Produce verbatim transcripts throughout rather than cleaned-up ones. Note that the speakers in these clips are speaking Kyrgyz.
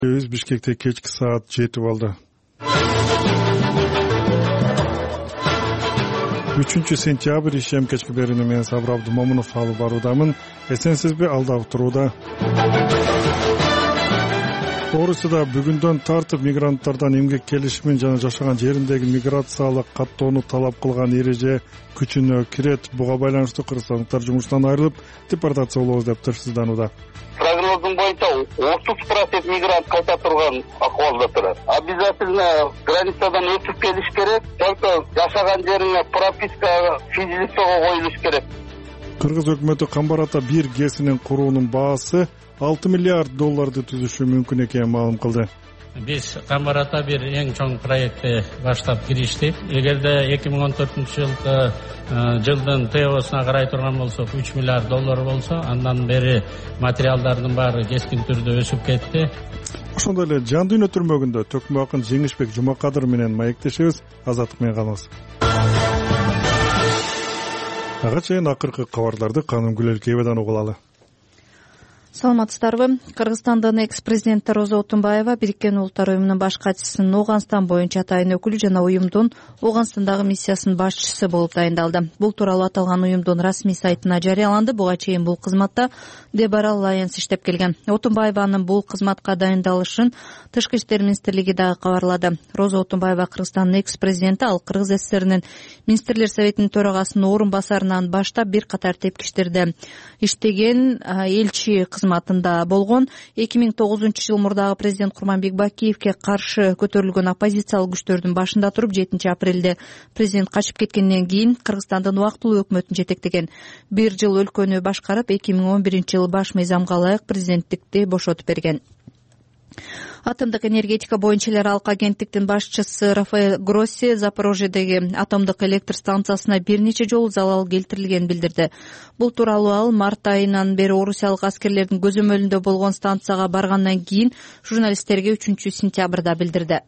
Бишкекте кечки саат жети болду. үчүнчү сентябрь ишем кечки берүүнү мен Сабыр Абдымомунов алып баруудамын. Эсенсизби, алдап турууда. Орусияда бүгүндөн тартып мигранттардан эмгек келишимин жана жашаган жериндеги миграциялык каттоону талап кылган эреже күчүнө кирет. Буга байланыштуу кыргызстандыктар жумуштан айрылып, депортация болобуз деп тырсызданууда. Прогноздун боюнча отуз процент мигрант кайта турган акыбалда турат. Обязательно границадан өтүп келиш керек, только жашаган жерине прописка физлицого коюлуш керек. Кыргыз өкмөтү Камбар ата бир ГЭСинин куруунун баасы алты миллиард долларды түзүшү мүмкүн экенин маалым кылды. Биз Камбар ата бир эң чоң проектти баштап кириштик. Эгерде эки миң он төртүнчү жылкы жылдын ТОсуна карай турган болсок, үч миллиард доллар болсо, андан бери материалдардын баары кескин түрдө өсүп кетти. Ошондой эле Жан дүйнө түрмөгүндө төкмө акын Жеңишбек Жумакадыр менен маектешебиз. Азаттык менен калыңыз. Ага чейин акыркы кабарларды Канымгүл Элкебадан угулалы. Саламатсыздарбы? Кыргызстандын экс-президенти Роза Отунбаева Бириккен Улуттар уюмунун баш катчысынын Ооганстан боюнча атайын өкүлү жана уюмдун Ооганстандагы миссиясынын башчысы болуп дайындалды. Бул тууралуу аталган уюмдун расмий сайтына жарыяланды. Буга чейин бул кызматта Дебара Лайенс иштеп келген. Отунбаеванын бул кызматка дайындалышын Тышкы иштер министрлиги дагы кабарлады. Роза Отунбаева Кыргызстандын экс-президенти, ал Кыргыз СССРинин министрлер советинин төрагасынын орун басарынан баштап бир катар тепкичтерде иштеген, элчи кызматында болгон. эки миң тогузунчу жыл мурдагы президент Курманбек Бакиевке каршы көтөрүлгөн оппозициялык күчтөрдүн башында туруп, жетинчи апрелде президент качып кеткенден кийин Кыргызстандын убактылуу өкмөтүн жетектеген. Бир жыл өлкөнү башкарып, эки миң он биринчи жылы баш мыйзамга ылайык президенттикти бошотуп берген. Атомдук энергетика боюнча эле аралык агенттиктин башчысы Рафаэль Гросси Запорожьедеги атомдук электр станциясына бир нече жолу залал келтирилгенин билдирди. Бул тууралуу ал март айынан бери орусиялык аскерлердин көзөмөлүндө болгон станцияга баргандан кийин журналисттерге үчүнчү сентябрда билдирди.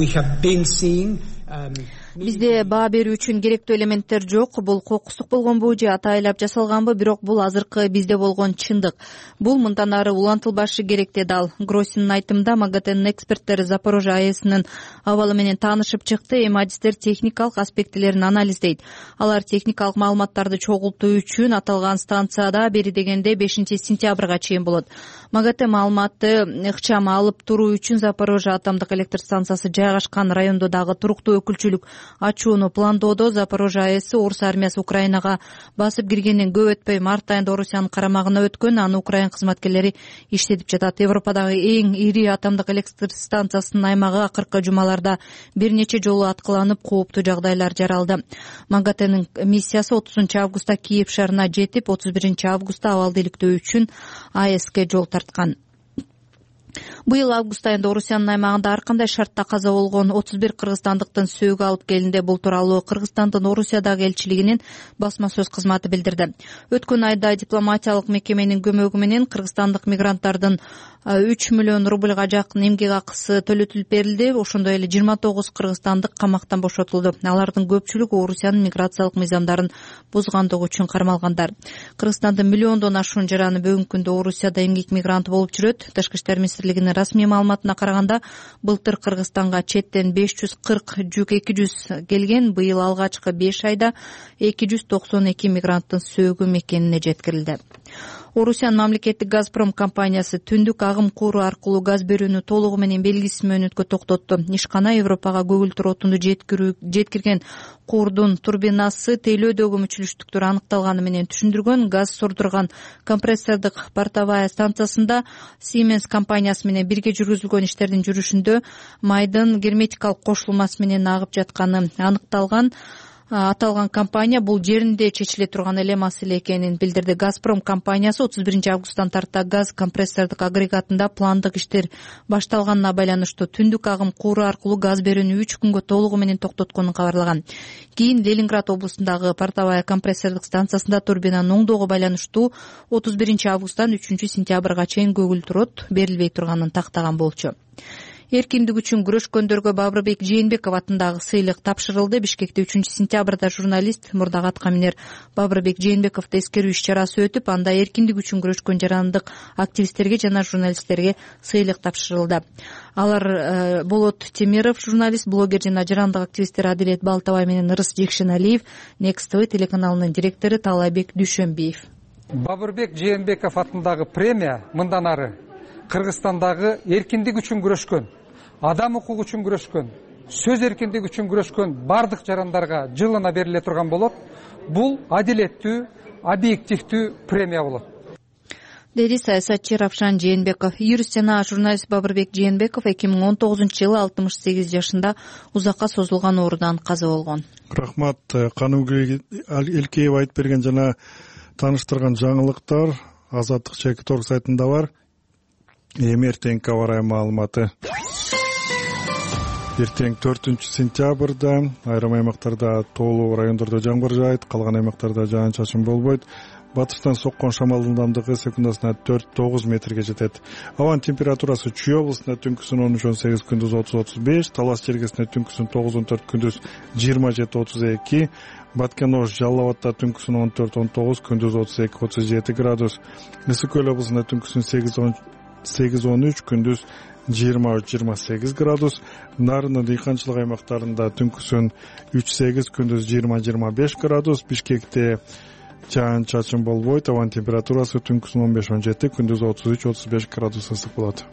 Бизде баа берүү үчүн керектүү элементтер жок. Бул кокустук болгонбу же атайлап жасалганбы, бирок бул азыркы бизде болгон чындык. Бул мындан ары улантылбашы керек, деди ал. Гроссинин айтымында МАГАТЭнин эксперттери Запорожье АЭСинин абалы менен таанышып чыкты. Эми адистер техникалык аспектилерин анализдейт. Алар техникалык маалыматтарды чогултуу үчүн аталган станцияда бери дегенде бешинчи сентябрга чейин болот. МАГАТЭ маалыматты ыкчам алып туруу үчүн Запорожье атомдук электр станциясы жайгашкан райондо дагы туруктуу өкүлчүлүк ачууну пландоодо. Запорожье АЭСи Орус армиясы Украинага басып киргенден көп өтпөй март айында Орусиянын карамагына өткөн. Аны Украин кызматкерлери иштетип жатат. Европадагы эң ири атомдук электр станциясынын аймагы акыркы жумаларда бир нече жолу аткыланып, кооптуу жагдайлар жаралды. МАГАТЭнин миссиясы отузунчу августта Киев шаарына жетип, отуз биринчи августта абалды иликтөө үчүн АЭСке жол тарткан. Быйыл август айында Орусиянын аймагында ар кандай шартта каза болгон отуз бир кыргызстандыктын сөөгү алып келинди. Бул тууралуу Кыргызстандын Орусиядагы элчилигинин басма сөз кызматы билдирди. Өткөн айда дипломатиялык мекеменин көмөгү менен кыргызстандык мигранттардын үч миллион рубльга жакын эмгек акысы төлөтүлүп берилди. Ошондой эле жыйырма тогуз кыргызстандык камактан бошотулду. Алардын көпчүлүгү Орусиянын миграциялык мыйзамдарын бузгандыгы үчүн кармалгандар. Кыргызстандын миллиондон ашуун жараны бүгүнкү күндө Орусияда эмгек мигранты болуп жүрөт. Тышкы иштер министрлигинин расмий маалыматына караганда, былтыр Кыргызстанга четтен беш жүз кырк, жүк эки жүз келген. Быйыл алгачкы беш айда эки жүз токсон эки мигранттын сөөгү мекенине жеткирилди. Орусиянын мамлекеттик Газпром компаниясы түндүк агым кууру аркылуу газ берүүнү толугу менен белгисиз мөөнөткө токтотту. Ишкана Европага көгүлтүр отунду жеткирген куурдун турбинасы тейлөөдөгү мүчүлүштүктөр аныкталганы менен түшүндүргөн. Газ сордурган компрессордук Портовая станциясында Siemens компаниясы менен бирге жүргүзүлгөн иштердин жүрүшүндө майдын герметикалык кошулмасы менен агып жатканы аныкталган. Аталган компания бул жеринде чечиле турган эле маселе экенин билдирди. Газпром компаниясы отуз биринчи августтан тарта газ компрессордук агрегатында пландык иштер башталганына байланыштуу түндүк агым кууру аркылуу газ берүүнү үч күнгө толугу менен токтотконун кабарлаган. Кийин Ленинград облусундагы Портовая компрессордук станциясында турбинанын оңдоого байланыштуу отуз биринчи августтан үчүнчү сентябрга чейин көгүлтүр от берилбей турганын тактаган болчу. Эркиндик үчүн күрөшкөндөргө Бабырбек Жээнбеков атындагы сыйлык тапшырылды. Бишкекте үчүнчү сентябрда журналист мурдагы аткаминер Бабырбек Жээнбековду эскерүү иш-чарасы өтүп, анда эркиндик үчүн күрөшкөн жарандык активисттерге жана журналисттерге сыйлык тапшырылды. Алар Болот Темиров, журналист, блогер жана жарандык активисттер Адилет Балтабай менен Ырыс Жекшеналиев, Next ти ви телеканалынын директору Таалайбек Дүйшөнбиев. Бабырбек Жээнбеков атындагы премия мындан ары Кыргызстандагы эркиндик үчүн күрөшкөн, адам укугу үчүн күрөшкөн, сөз эркиндиги үчүн күрөшкөн бардык жарандарга жылына бериле турган болот. Бул адилеттүү, объективдүү премия болот, деди саясатчы Равшан Жээнбеков. Юрист жана журналист Бабырбек Жээнбеков эки миң он тогузунчу жылы алтымыш сегиз жашында узакка созулган оорудан каза болгон. Рахмат. Канымгүл Элкеев айтып берген жана тааныштырган жаңылыктар Азаттык чекит орг сайтында бар. Эми эртеңки аба ырайы маалыматы. Эртең төртүнчү сентябрда айрым аймактарда тоолуу райондордо жамгыр жаайт, калган аймактарда жаан-чачын болбойт. Батыштан соккон шамалдын ылдамдыгы секундасына төрт тогуз метрге жетет. Абанын температурасы Чүй облусунда түнкүсүн он үч он сегиз, күндүз отуз отуз беш, Талас жергесинде түнкүсүн тогуз он төрт, күндүз жыйырма жети отуз эки, Баткен-Ош Жалал Абадта түнкүсүн он төрт он тогуз, күндүз отуз эки отуз жети градус. Ысык көл облусунда түнкүсүн сегиз он үч, күндүз жыйырма үч жыйырма сегиз градус. Нарынын дыйканчылык аймактарында түнкүсүн үч сегиз, күндүз жыйырма жыйырма беш градус. Бишкекте жаан-чачын болбойт. Абанын температурасы түнкүсүн он беш он жети, күндүз отуз үч отуз беш градус ысык болот.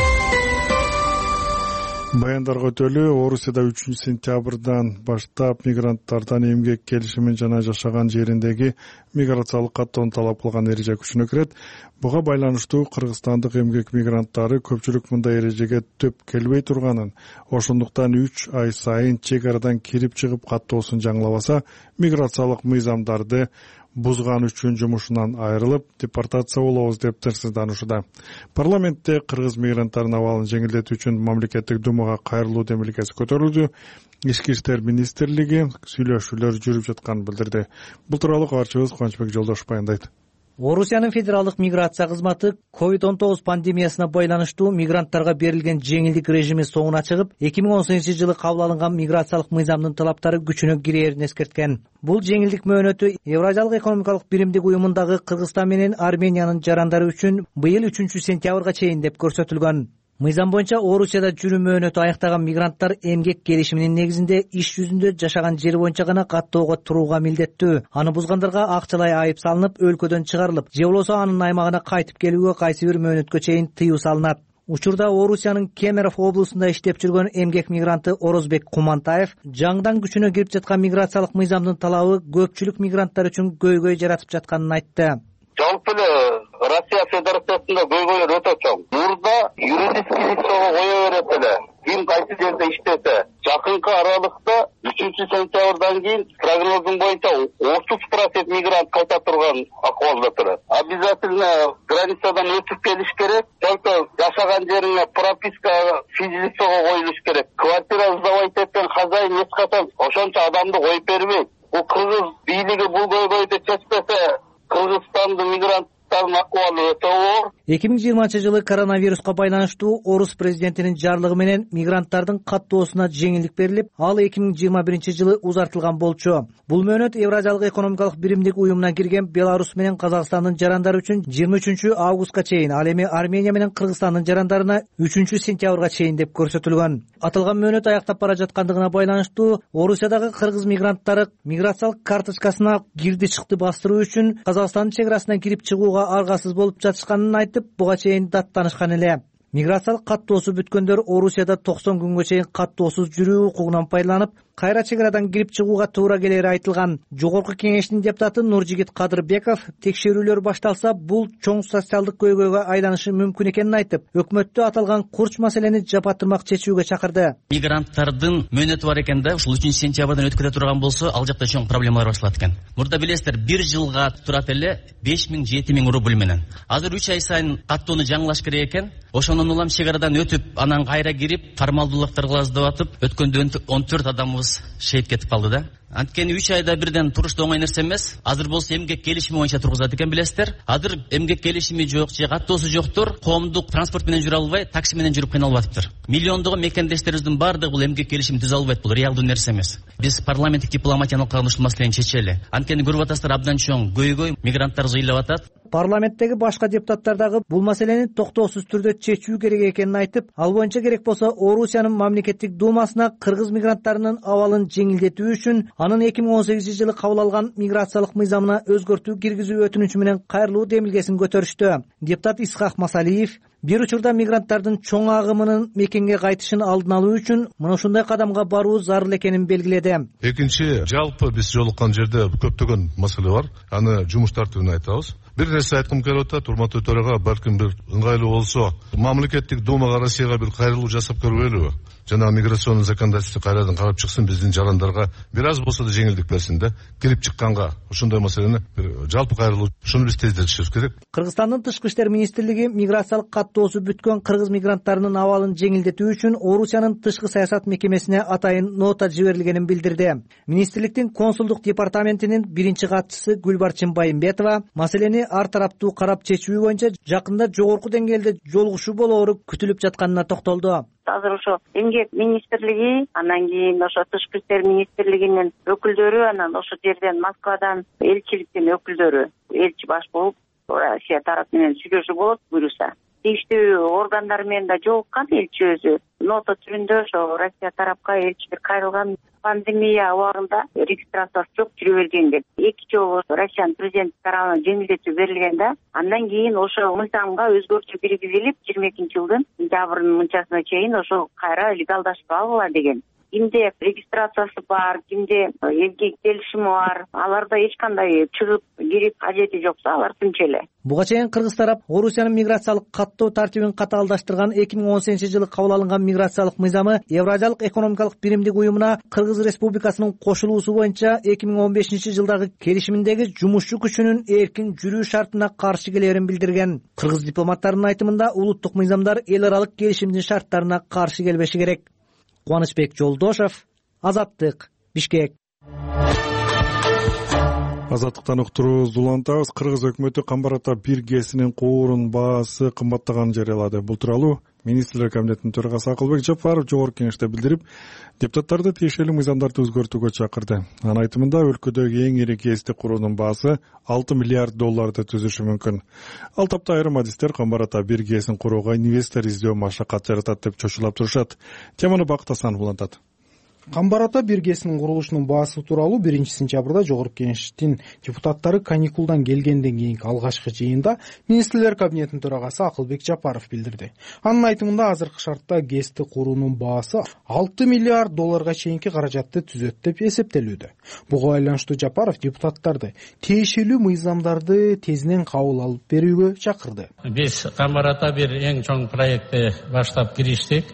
Баяндарга өтөлү. Орусияда үчүнчү сентябрдан баштап мигранттардан эмгек келишимин жана жашаган жериндеги миграциялык каттоону талап кылган эреже күчүнө кирет. Буга байланыштуу кыргызстандык эмгек мигранттары көпчүлүк мындай эрежеге төп келбей турганын, ошондуктан үч ай сайын чек арадан кирип чыгып каттоосун жаңылабаса, миграциялык мыйзамдарды бузган үчүн жумушунан айрылып, депортация болобуз деп тынчсызданышууда. Парламентте кыргыз мигранттарынын абалын жеңилдетүү үчүн мамлекеттик думага кайрылуу демилгеси көтөрүлдү. Ички иштер министрлиги сүйлөшүүлөр жүрүп жатканын билдирди. Бул тууралуу кабарчыбыз Кубанычбек Жолдошов баяндайт. Орусиянын федералдык миграция кызматы ковид он тогуз пандемиясына байланыштуу мигранттарга берилген жеңилдик режими соңуна чыгып, эки миң он сегизинчи жылы кабыл алынган миграциялык мыйзамдын талаптары күчүнө кирээрин эскерткен. Бул жеңилдик мөөнөтү Евразиялык экономикалык биримдик уюмундагы Кыргызстан менен Армениянын жарандары үчүн быйыл үчүнчү сентябрга чейин деп көрсөтүлгөн. Мыйзам боюнча Орусияда жүрүү мөөнөтү аяктаган мигранттар эмгек келишиминин негизинде иш жүзүндө жашаган жери боюнча гана каттоого турууга милдеттүү. Аны бузгандарга акчалай айып салынып, өлкөдөн чыгарылып, же болбосо анын аймагына кайтып келүүгө кайсы бир мөөнөткө чейин тыюу салынат. Учурда Орусиянын Кемерово облусунда иштеп жүргөн эмгек мигранты Орозбек Кумантаев жаңыдан күчүнө кирип жаткан миграциялык мыйзамдын талабы көпчүлүк мигранттар үчүн көйгөй жаратып жатканын айтты. Жалпы эле Россия Федерациясында көйгөйлөр өтө чоң. Мурда юридический лицого кое берет эле. Ким кайсы жерде иштесе, жакынкы аралыкта үчүнчү сентябрдан кийин прогнозум боюнча отуз процент мигрант кайта турган акыбалда турат. Обязательно границадан өтүп келиш керек. Только жашаган жерине прописка физлицого коюлуш керек. Квартира сдавать эткен хозяин эч качан ошончо адамды коюп бербейт. Бул кыргыз бийлиги бул көйгөйдү чечпесе, Кыргызстандын мигранттардын акыбалы өтө оор. эки миң жыйырманчы жылы коронавируска байланыштуу Орус президентинин жарлыгы менен мигранттардын каттоосуна жеңилдик берилип, ал эки миң жыйырма биринчи жылы узартылган болчу. Бул мөөнөт Евразиялык экономикалык биримдик уюмуна кирген Беларусь менен Казакстандын жарандары үчүн жыйырма үчүнчү августка чейин, ал эми Армения менен Кыргызстандын жарандарына үчүнчү сентябрга чейин деп көрсөтүлгөн. Аталган мөөнөт аяктап бара жаткандыгына байланыштуу Орусиядагы кыргыз мигранттары миграциялык карточкасына кирди чыкты бастыруу үчүн Казакстандын чек арасынан кирип чыгууга аргасыз болуп жатышканын айтып, буга чейин даттанышкан эле. Миграциялык каттоосу бүткөндөр Орусияда токсон күнгө чейин каттоосуз жүрүү укугунан пайдаланып, кайра чек арадан кирип чыгууга туура келери айтылган. Жогорку кеңештин депутаты Нуржигит Кадырбеков текшерүүлөр башталса, бул чоң социалдык көйгөйгө айланышы мүмкүн экенин айтып, өкмөттү аталган курч маселени жапатырмак чечүүгө чакырды. Мигранттардын мөөнөтү бар экен да, ушул үчүнчү сентябрдан өтүп кете турган болсо, ал жакта чоң проблемалар башталат экен. Мурда билесиздер, бир жылга турат эле беш миң жети миң рубль менен. Азыр үч ай сайын каттоону жаңылаш керек экен. Ошондон улам чек арадан өтүп, анан кайра кирип, формалдуулуктарга ыздап атып, өткөндө он төрт адамыбыз шейит кетип калды да. Анткени үч айда бирден туруш да оңой нерсе эмес. Азыр болсо эмгек келишими боюнча тургузат экен билесиздер. Азыр эмгек келишими жок же каттоосу жоктур. Коомдук транспорт менен жүрө албай, такси менен жүрүп кыйналып атыптыр. Миллиондогон мекендештерибиздин баардыгы бул эмгек келишимин түзө албайт, бул реалдуу нерсе эмес. Биз парламенттик дипломатияны алкаган ушул маселени чечели. Анткени көрүп атасыздар, абдан чоң көйгөй, мигранттар жыйылып атат. Парламенттеги башка депутаттар дагы бул маселени токтоосуз түрдө чечүү керек экенин айтып, ал боюнча керек болсо Орусиянын мамлекеттик думасына кыргыз мигранттарынын абалын жеңилдетүү үчүн анын эки миң он сегизинчи жылы кабыл алган миграциялык мыйзамына өзгөртүү киргизүү өтүнүчү менен кайрылуу демилгесин көтөрүштү. Депутат Исхак Масалиев бир учурда мигранттардын чоң агымынын мекенге кайтышын алдын алуу үчүн мына ушундай кадамга баруу зарыл экенин белгиледи. Экинчи, жалпы биз жолуккан жерде көптөгөн маселе бар. Аны жумуш тартибин айтабыз. Бир нерсе айткым келип атат, урматтуу төрага, балким бир ыңгайлуу болсо, мамлекеттик думага Россияга бир кайрылуу жасап көрбөйлүбү? Жана миграционный законодательство кайрадан карап чыксын, биздин жарандарга бир аз болсо да жеңилдик берсин да. Кирип чыкканга ушундай маселени бир жалпы кайрылуу, ушуну биз тездетишибиз керек. Кыргызстандын тышкы иштер министрлиги миграциялык каттоосу бүткөн кыргыз мигранттарынын абалын жеңилдетүү үчүн Орусиянын тышкы саясат мекемесине атайын нота жиберилгенин билдирди. Министрликтин консулдук департаментинин биринчи катчысы Гүлбарчын Байымбетова маселени ар тараптуу карап чечүү боюнча жакында жогорку деңгээлде жолугушуу болоору күтүлүп жатканына токтолду. Азыр ошо эмгек министрлиги, анан кийин ошо тышкы иштер министрлигинин өкүлдөрү, анан ошол жерден Москвадан элчиликтин өкүлдөрү, элчи баш болуп Россия тарапы менен сүйлөшүү болот буюрса. Тийиштүү органдар менен да жолуккан элчи өзү. Нота түрүндө ошо Россия тарапка элчилер кайрылган, пандемия убагында регистрациясы жок жүрө берген деп. Эки жолу Россиянын президенти тарабынан жеңилдетүү берилген да, андан кийин ошо мыйзамга өзгөртүү киргизилип, жыйырма экинчи жылдын сентябрынын мынчасына чейин ошо кайра легалдашып алгыла деген. Кимде регистрациясы бар, кимде эмгек келишими бар, аларда эч кандай чыгып кирип кажети жокса, алар тынч эле. Буга чейин кыргыз тарап Орусиянын миграциялык каттоо тартибин катаалдаштырган эки миң он сегизинчи жылы кабыл алынган миграциялык мыйзамы Евразиялык экономикалык биримдик уюмуна Кыргыз Республикасынын кошулуусу боюнча эки миң он бешинчи жылдагы келишиминдеги жумушчу күчүнүн эркин жүрүү шартына каршы келерин билдирген. Кыргыз дипломаттарынын айтымында улуттук мыйзамдар эл аралык келишимдин шарттарына каршы келбеши керек. Кубанычбек Жолдошев, Азаттык, Бишкек. Азаттыктан уктурубузду улантабыз. Кыргыз өкмөтү камбар ата бир гэсинин коорунун баасы кымбаттаганын жарыялады. Бул тууралуу Министрлер кабинетинин төрагасы Акылбек Жапаров жогорку кеңеште билдирип, депутаттарды тиешелүү мыйзамдарды өзгөртүүгө чакырды. Анын айтымында өлкөдөгү эң ири гэсти куруунун баасы алты миллиард долларды түзүшү мүмкүн. Ал тапта айрым адистер камбар ата бир гэсин курууга инвестор издөө машакат жаратат деп чочулап турушат. Теманы Бакыт Асанов улантат. Камбар ата бир гэсинин курулушунун баасы тууралуу биринчи сентябрда жогорку кеңештин депутаттары каникулдан келгенден кийинки алгачкы жыйында Министрлер кабинетинин төрагасы Акылбек Жапаров билдирди. Анын айтымында азыркы шартта гэсти куруунун баасы алты миллиард долларга чейинки каражатты түзөт деп эсептелүүдө. Буга байланыштуу Жапаров депутаттарды тиешелүү мыйзамдарды тезинен кабыл алып берүүгө чакырды. Биз камбар ата бир эң чоң проектти баштап кириштик.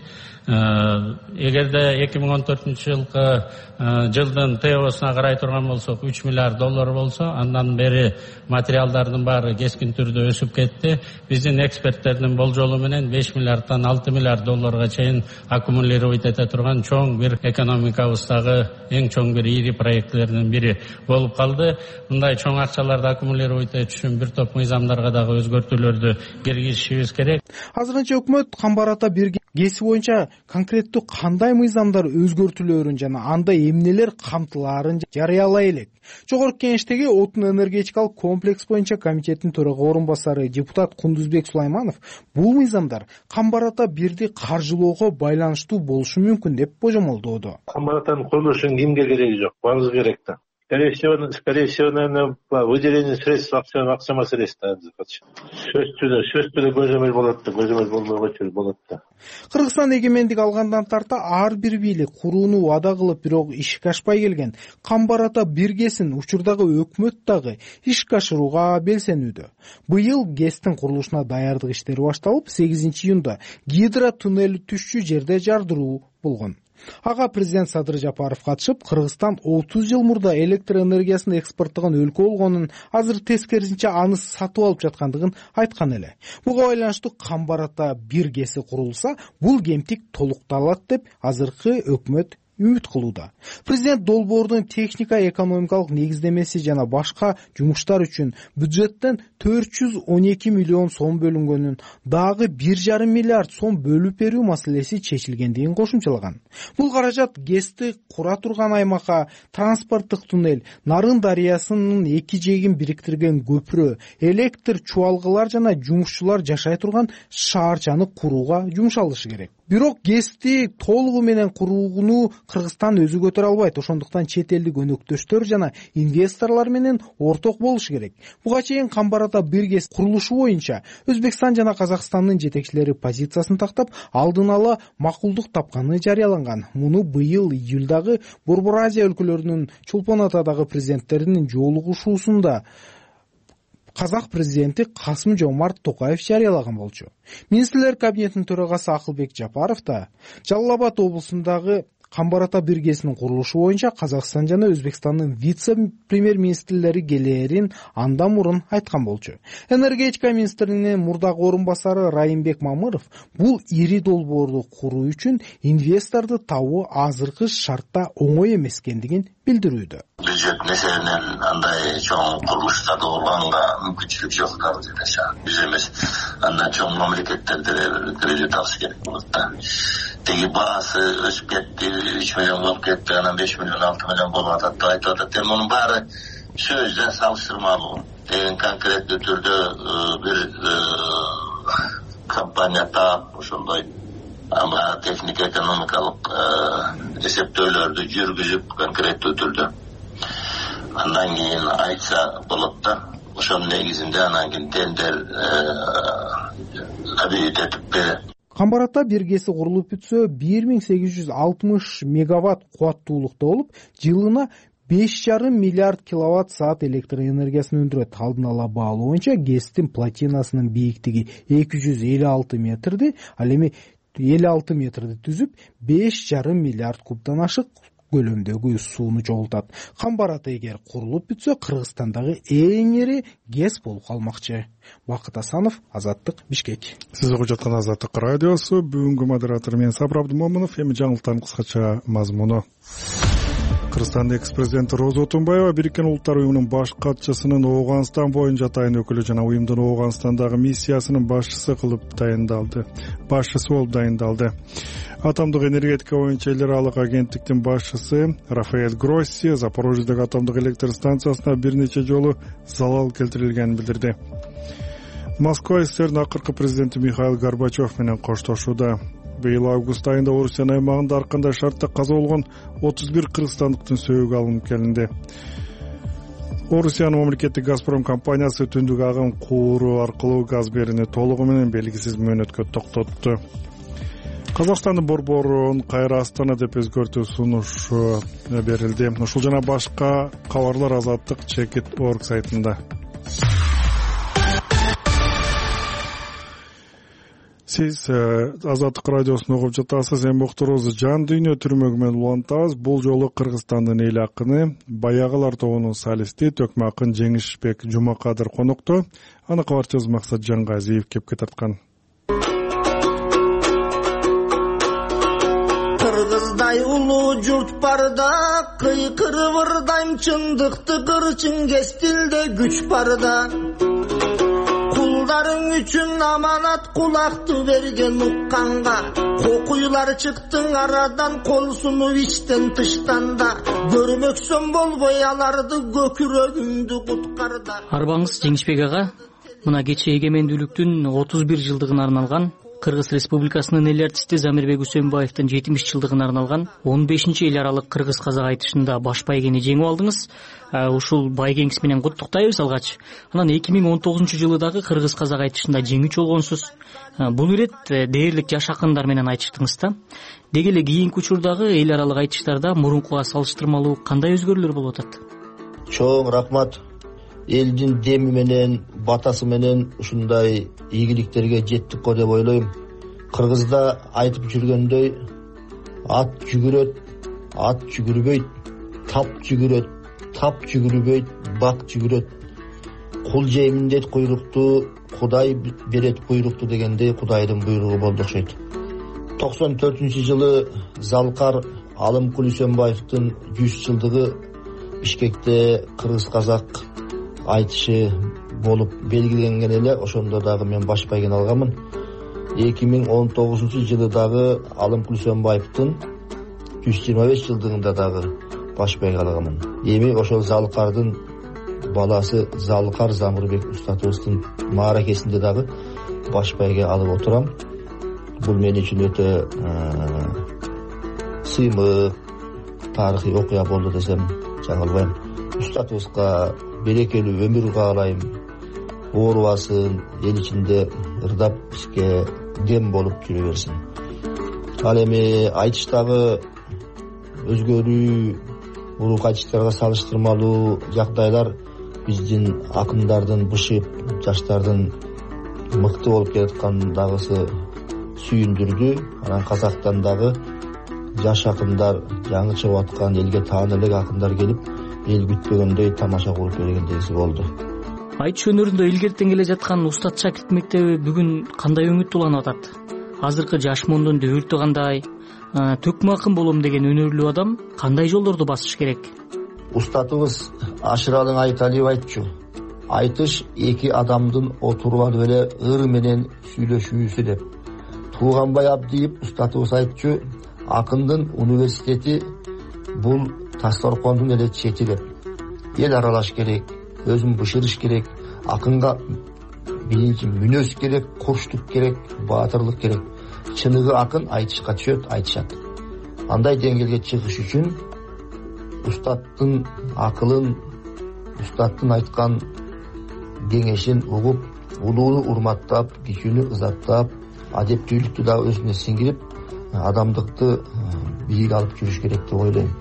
Эгерде эки миң он төртүнчү жылкы жылдын теосуна карай турган болсок үч миллиард доллар болсо, андан бери материалдардын баары кескин түрдө өсүп кетти. Биздин эксперттердин болжолу менен беш миллиарддан алты миллиард долларга чейин аккумулировать эте турган чоң бир экономикабыздагы эң чоң бир ири проектлердин бири болуп калды. Мындай чоң акчаларды аккумулировать этиш үчүн бир топ мыйзамдарга дагы өзгөртүүлөрдү киргизишибиз керек. Азырынча өкмөт камбар ата бир гэси боюнча конкреттүү кандай мыйзамдар өзгөртүлөрүн жана анда эмнелер камтылаарын жарыялай элек. Жогорку кеңештеги отун энергетикалык комплекс боюнча комитеттин төрага орун басары депутат Кундузбек Сулайманов бул мыйзамдар камбар ата бирди каржылоого байланыштуу болушу мүмкүн деп божомолдоодо. Камбар атанын курулушунун кимге кереги жок, баарыбызга керек да. Скорее всего, скорее всего, наверное, выделение средств акция, акция маселеси да. Сөз түрдө, сөз түрдө көзөмөл болот да, көзөмөл болбойго болот да. Кыргызстан эгемендик алгандан тарта ар бир бийлик курууну вада кылып, бирок ишке ашпай келген камбар ата бир гэсин учурдагы өкмөт дагы ишке ашырууга белсенүүдө. Быйыл гэстин курулушуна даярдык иштери башталып, сегизинчи июнда гидро туннели түшчү жерде жардыруу болгон. Ага президент Садыр Жапаров катышып, Кыргызстан отуз жыл мурда электр энергиясын экспорттогон өлкө болгонун, азыр тескерисинче аны сатып алып жаткандыгын айткан эле. Буга байланыштуу камбар ата бир гэси курулса, бул кемтик толукталат деп азыркы өкмөт үмүт кылууда. Президент долбоордун техника экономикалык негиздемеси жана башка жумуштар үчүн бюджеттен төрт жүз он эки миллион сом бөлүнгөнүн, дагы бир жарым миллиард сом бөлүп берүү маселеси чечилгендигин кошумчалаган. Бул каражат ГЭСти кура турган аймакка транспорттук туннель, Нарын дарыясынын эки жээгин бириктирген көпүрө, электр чубалгылар жана жумушчулар жашай турган шаарчаны курууга жумшалышы керек. Бирок ГЭСти толугу менен курууну Кыргызстан өзү көтөрө албайт. Ошондуктан чет элдик өнөктөштөр жана инвесторлор менен орток болушу керек. Буга чейин Камбар Ата бир ГЭС курулушу боюнча Өзбекстан жана Казакстандын жетекчилери позициясын тактап, алдын ала макулдук тапканы жарыяланган. Муну быйыл июлдагы Борбор Азия өлкөлөрүнүн Чолпон Атадагы президенттеринин жолугушуусунда Казак президенти Касым Жомарт Токаев жарыялаган болчу. Министрлер кабинетинин төрагасы Акылбек Жапаров да Жалал Абад облусундагы Камбар Ата бир ГЭСинин курулушу боюнча Казакстан жана Өзбекстандын вице-премьер-министрлери келээрин андан мурун айткан болчу. Энергетика министринин мурдагы орун басары Райымбек Мамыров бул ири долбоорду куруу үчүн инвесторду табуу азыркы шартта оңой эмес экендигин билдирүүдө. Бюджет меселенен андай чоң курулуштарды улганга мүмкүнчүлүк жок Кыргызстанда. Биз эмес, андан чоң мамлекеттерде кредит алыш керек болот да. Теги баасы өсүп кетти, үч миллион болуп кетти, анан беш миллион, алты миллион болуп атат деп айтып атат. Эми мунун баары сөздөн салыштырмалуу. Деген конкреттүү түрдө бир компания таап ошондой ама техник экономикалык эсептөөлөрдү жүргүзүп конкреттүү түрдө андан кийин айтса болот да. Ошонун негизинде анан кийин тендер объявить этип берет. Камбар Ата бир ГЭСи курулуп бүтсө бир миң сегиз жүз алтымыш мегаватт кубаттуулукта болуп, жылына беш жарым миллиард киловатт саат электр энергиясын өндүрөт. Алдын ала баалоо боюнча ГЭСтин платинасынын бийиктиги эки жүз элүү алты метрди, ал эми элүү алты метрди түзүп, беш жарым миллиард кубдан ашык көлөмдөгү сууну жогултат. Камбар Ата эгер курулуп бүтсө, Кыргызстандагы эң ири ГЭС болуп калмакчы. Бакыт Асанов, Азаттык, Бишкек. Сиз угуп жаткан Азаттык радиосу. Бүгүнкү модератор мен Сабыр Абдымомунов. Эми жаңылыктардын кыскача мазмуну. Кыргызстандын экс-президенти Роза Отунбаева Бириккен Улуттар уюмунун баш катчысынын Ооганстан боюнча тайын өкүлү жана уюмдун Ооганстандагы миссиясынын башчысы кылып дайындалды. Башчысы болуп дайындалды. Атомдук энергетика боюнча эл аралык агенттиктин башчысы Рафаэль Гросси Запорожьедеги атомдук электр станциясына бир нече жолу залал келтирилгенин билдирди. Москва СССРдин акыркы президенти Михаил Горбачев менен коштошууда. Быйыл август айында Орусиянын аймагында ар кандай шартта каза болгон отуз бир кыргызстандыктын сөөгү алынып келинди. Орусиянын мамлекеттик Газпром компаниясы түндүк агым кууру аркылуу газ берүүнү толугу менен белгисиз мөөнөткө токтотту. Казакстандын борборун кайра Астана деп өзгөртүү сунуш берилди. Ушул жана башка кабарлар Азаттык чекит точка орг сайтында. Сиз Азаттык радиосун угуп жатасыз. Эми уктуруубузду жан дүйнө түрмөгү менен улантабыз. Бул жолу Кыргызстандын эл акыны, Баягылар тобунун солисти Төкмө акын Жеңишбек Жумакадыр конокто. Аны кабарчыбыз Максат Жангазиев кепке тарткан. Кыргыздай улуу журт барда, кыйкырып ырдайм чындыкты кырчын кестилде күч барда. Кулдарың үчүн аманат кулакты берген укканга, кокуйлар чыктың арадан кол сунуп ичтен тыштанда. Көрмөксөм болбой аларды көкүрөгүңдү куткарда. Арбаңыз Жеңишбек ага, мына кечээ эгемендүүлүктүн отуз бир жылдыгына арналган Кыргыз Республикасынын эл артисти Замирбек Үсөнбаевдин жетимиш жылдыгына арналган он бешинчи эл аралык кыргыз-казак айтышында баш байгени жеңип алдыңыз. Ушул байгеңиз менен куттуктайбыз алгач. Анан эки миң он тогузунчу жылы дагы кыргыз-казак айтышында жеңүүчү болгонсуз. Бул ирет дээрлик жаш акындар менен айтыштыңыз да. Деги эле кийинки учурдагы эл аралык айтыштарда мурункуга салыштырмалуу кандай өзгөрүүлөр болуп атат? Чоң рахмат. Элдин деми менен, батасы менен ушундай ийгиликтерге жеттик го деп ойлойм. Кыргызда айтып жүргөндөй, ат жүгүрөт, ат жүгүрбөйт, тап жүгүрөт, тап жүгүрбөйт, бак жүгүрөт. Кул жеймин дейт куйрукту, Кудай берет буйрукту дегендей Кудайдын буйругу болду окшойт. токсон төртүнчү жылы Залкар Алымкул Үсөнбаевдин жүз жылдыгы Бишкекте кыргыз казак айтышы болуп белгиленген эле. Ошондо дагы мен баш байгени алганмын. эки миң он тогузунчу жылы дагы Алымкул Үсөнбаевдин жүз жыйырма беш жылдыгында дагы баш байге алганмын. Эми ошол Залыкардын баласы Залыкар Замырбек устатыбыздын мааракесинде дагы баш байге алып отурам. Бул мен үчүн өтө сыймык тарыхый окуя болду десем жаңылбайм. Устатыбызга берекелүү өмүр каалайм. Оорубасын, эл ичинде ырдап бизге дем болуп жүрө берсин. Ал эми айтыштагы өзгөрүү, урук айтыштарга салыштырмалуу жагдайлар биздин акындардын бышып, жаштардын мыкты болуп келаткандагысы сүйүндүрдү. Анан казактан дагы жаш акындар, жаңы чыгып аткан, элге таанылуу элек акындар келип, эл күтпөгөндөй тамаша куруп бергендеги болду. Айтыш өнөрүндө илгертен келе жаткан Устат шакирт мектеби бүгүн кандай үмүт уланып атат? Азыркы жаш мундун дөбүртү кандай? Төкмө акын болом деген өнөрлүү адам кандай жолдорду басыш керек? Устатыбыз Ашыралың Айталиев айтчу: айтыш эки адамдын отуруп алып эле ыр менен сүйлөшүүсү деп. Тууганбай Абдиев устатыбыз айтчу: акындын университети бул Тастаркондун эле чети деп. Эл аралаш керек, өзүн бышырыш керек, акынга биринчи мүнөз керек, курчтук керек, баатырлык керек. Чыныгы акын айтышка түшөт, айтышат. Андай деңгээлге чыгыш үчүн устаттын акылын, устаттын айткан кеңешин угуп, улууну урматтап, кичүүнү ызаттап, адептүүлүктү да өзүнө сиңирип, адамдыкты бийик алып жүрүш керек деп ойлойм.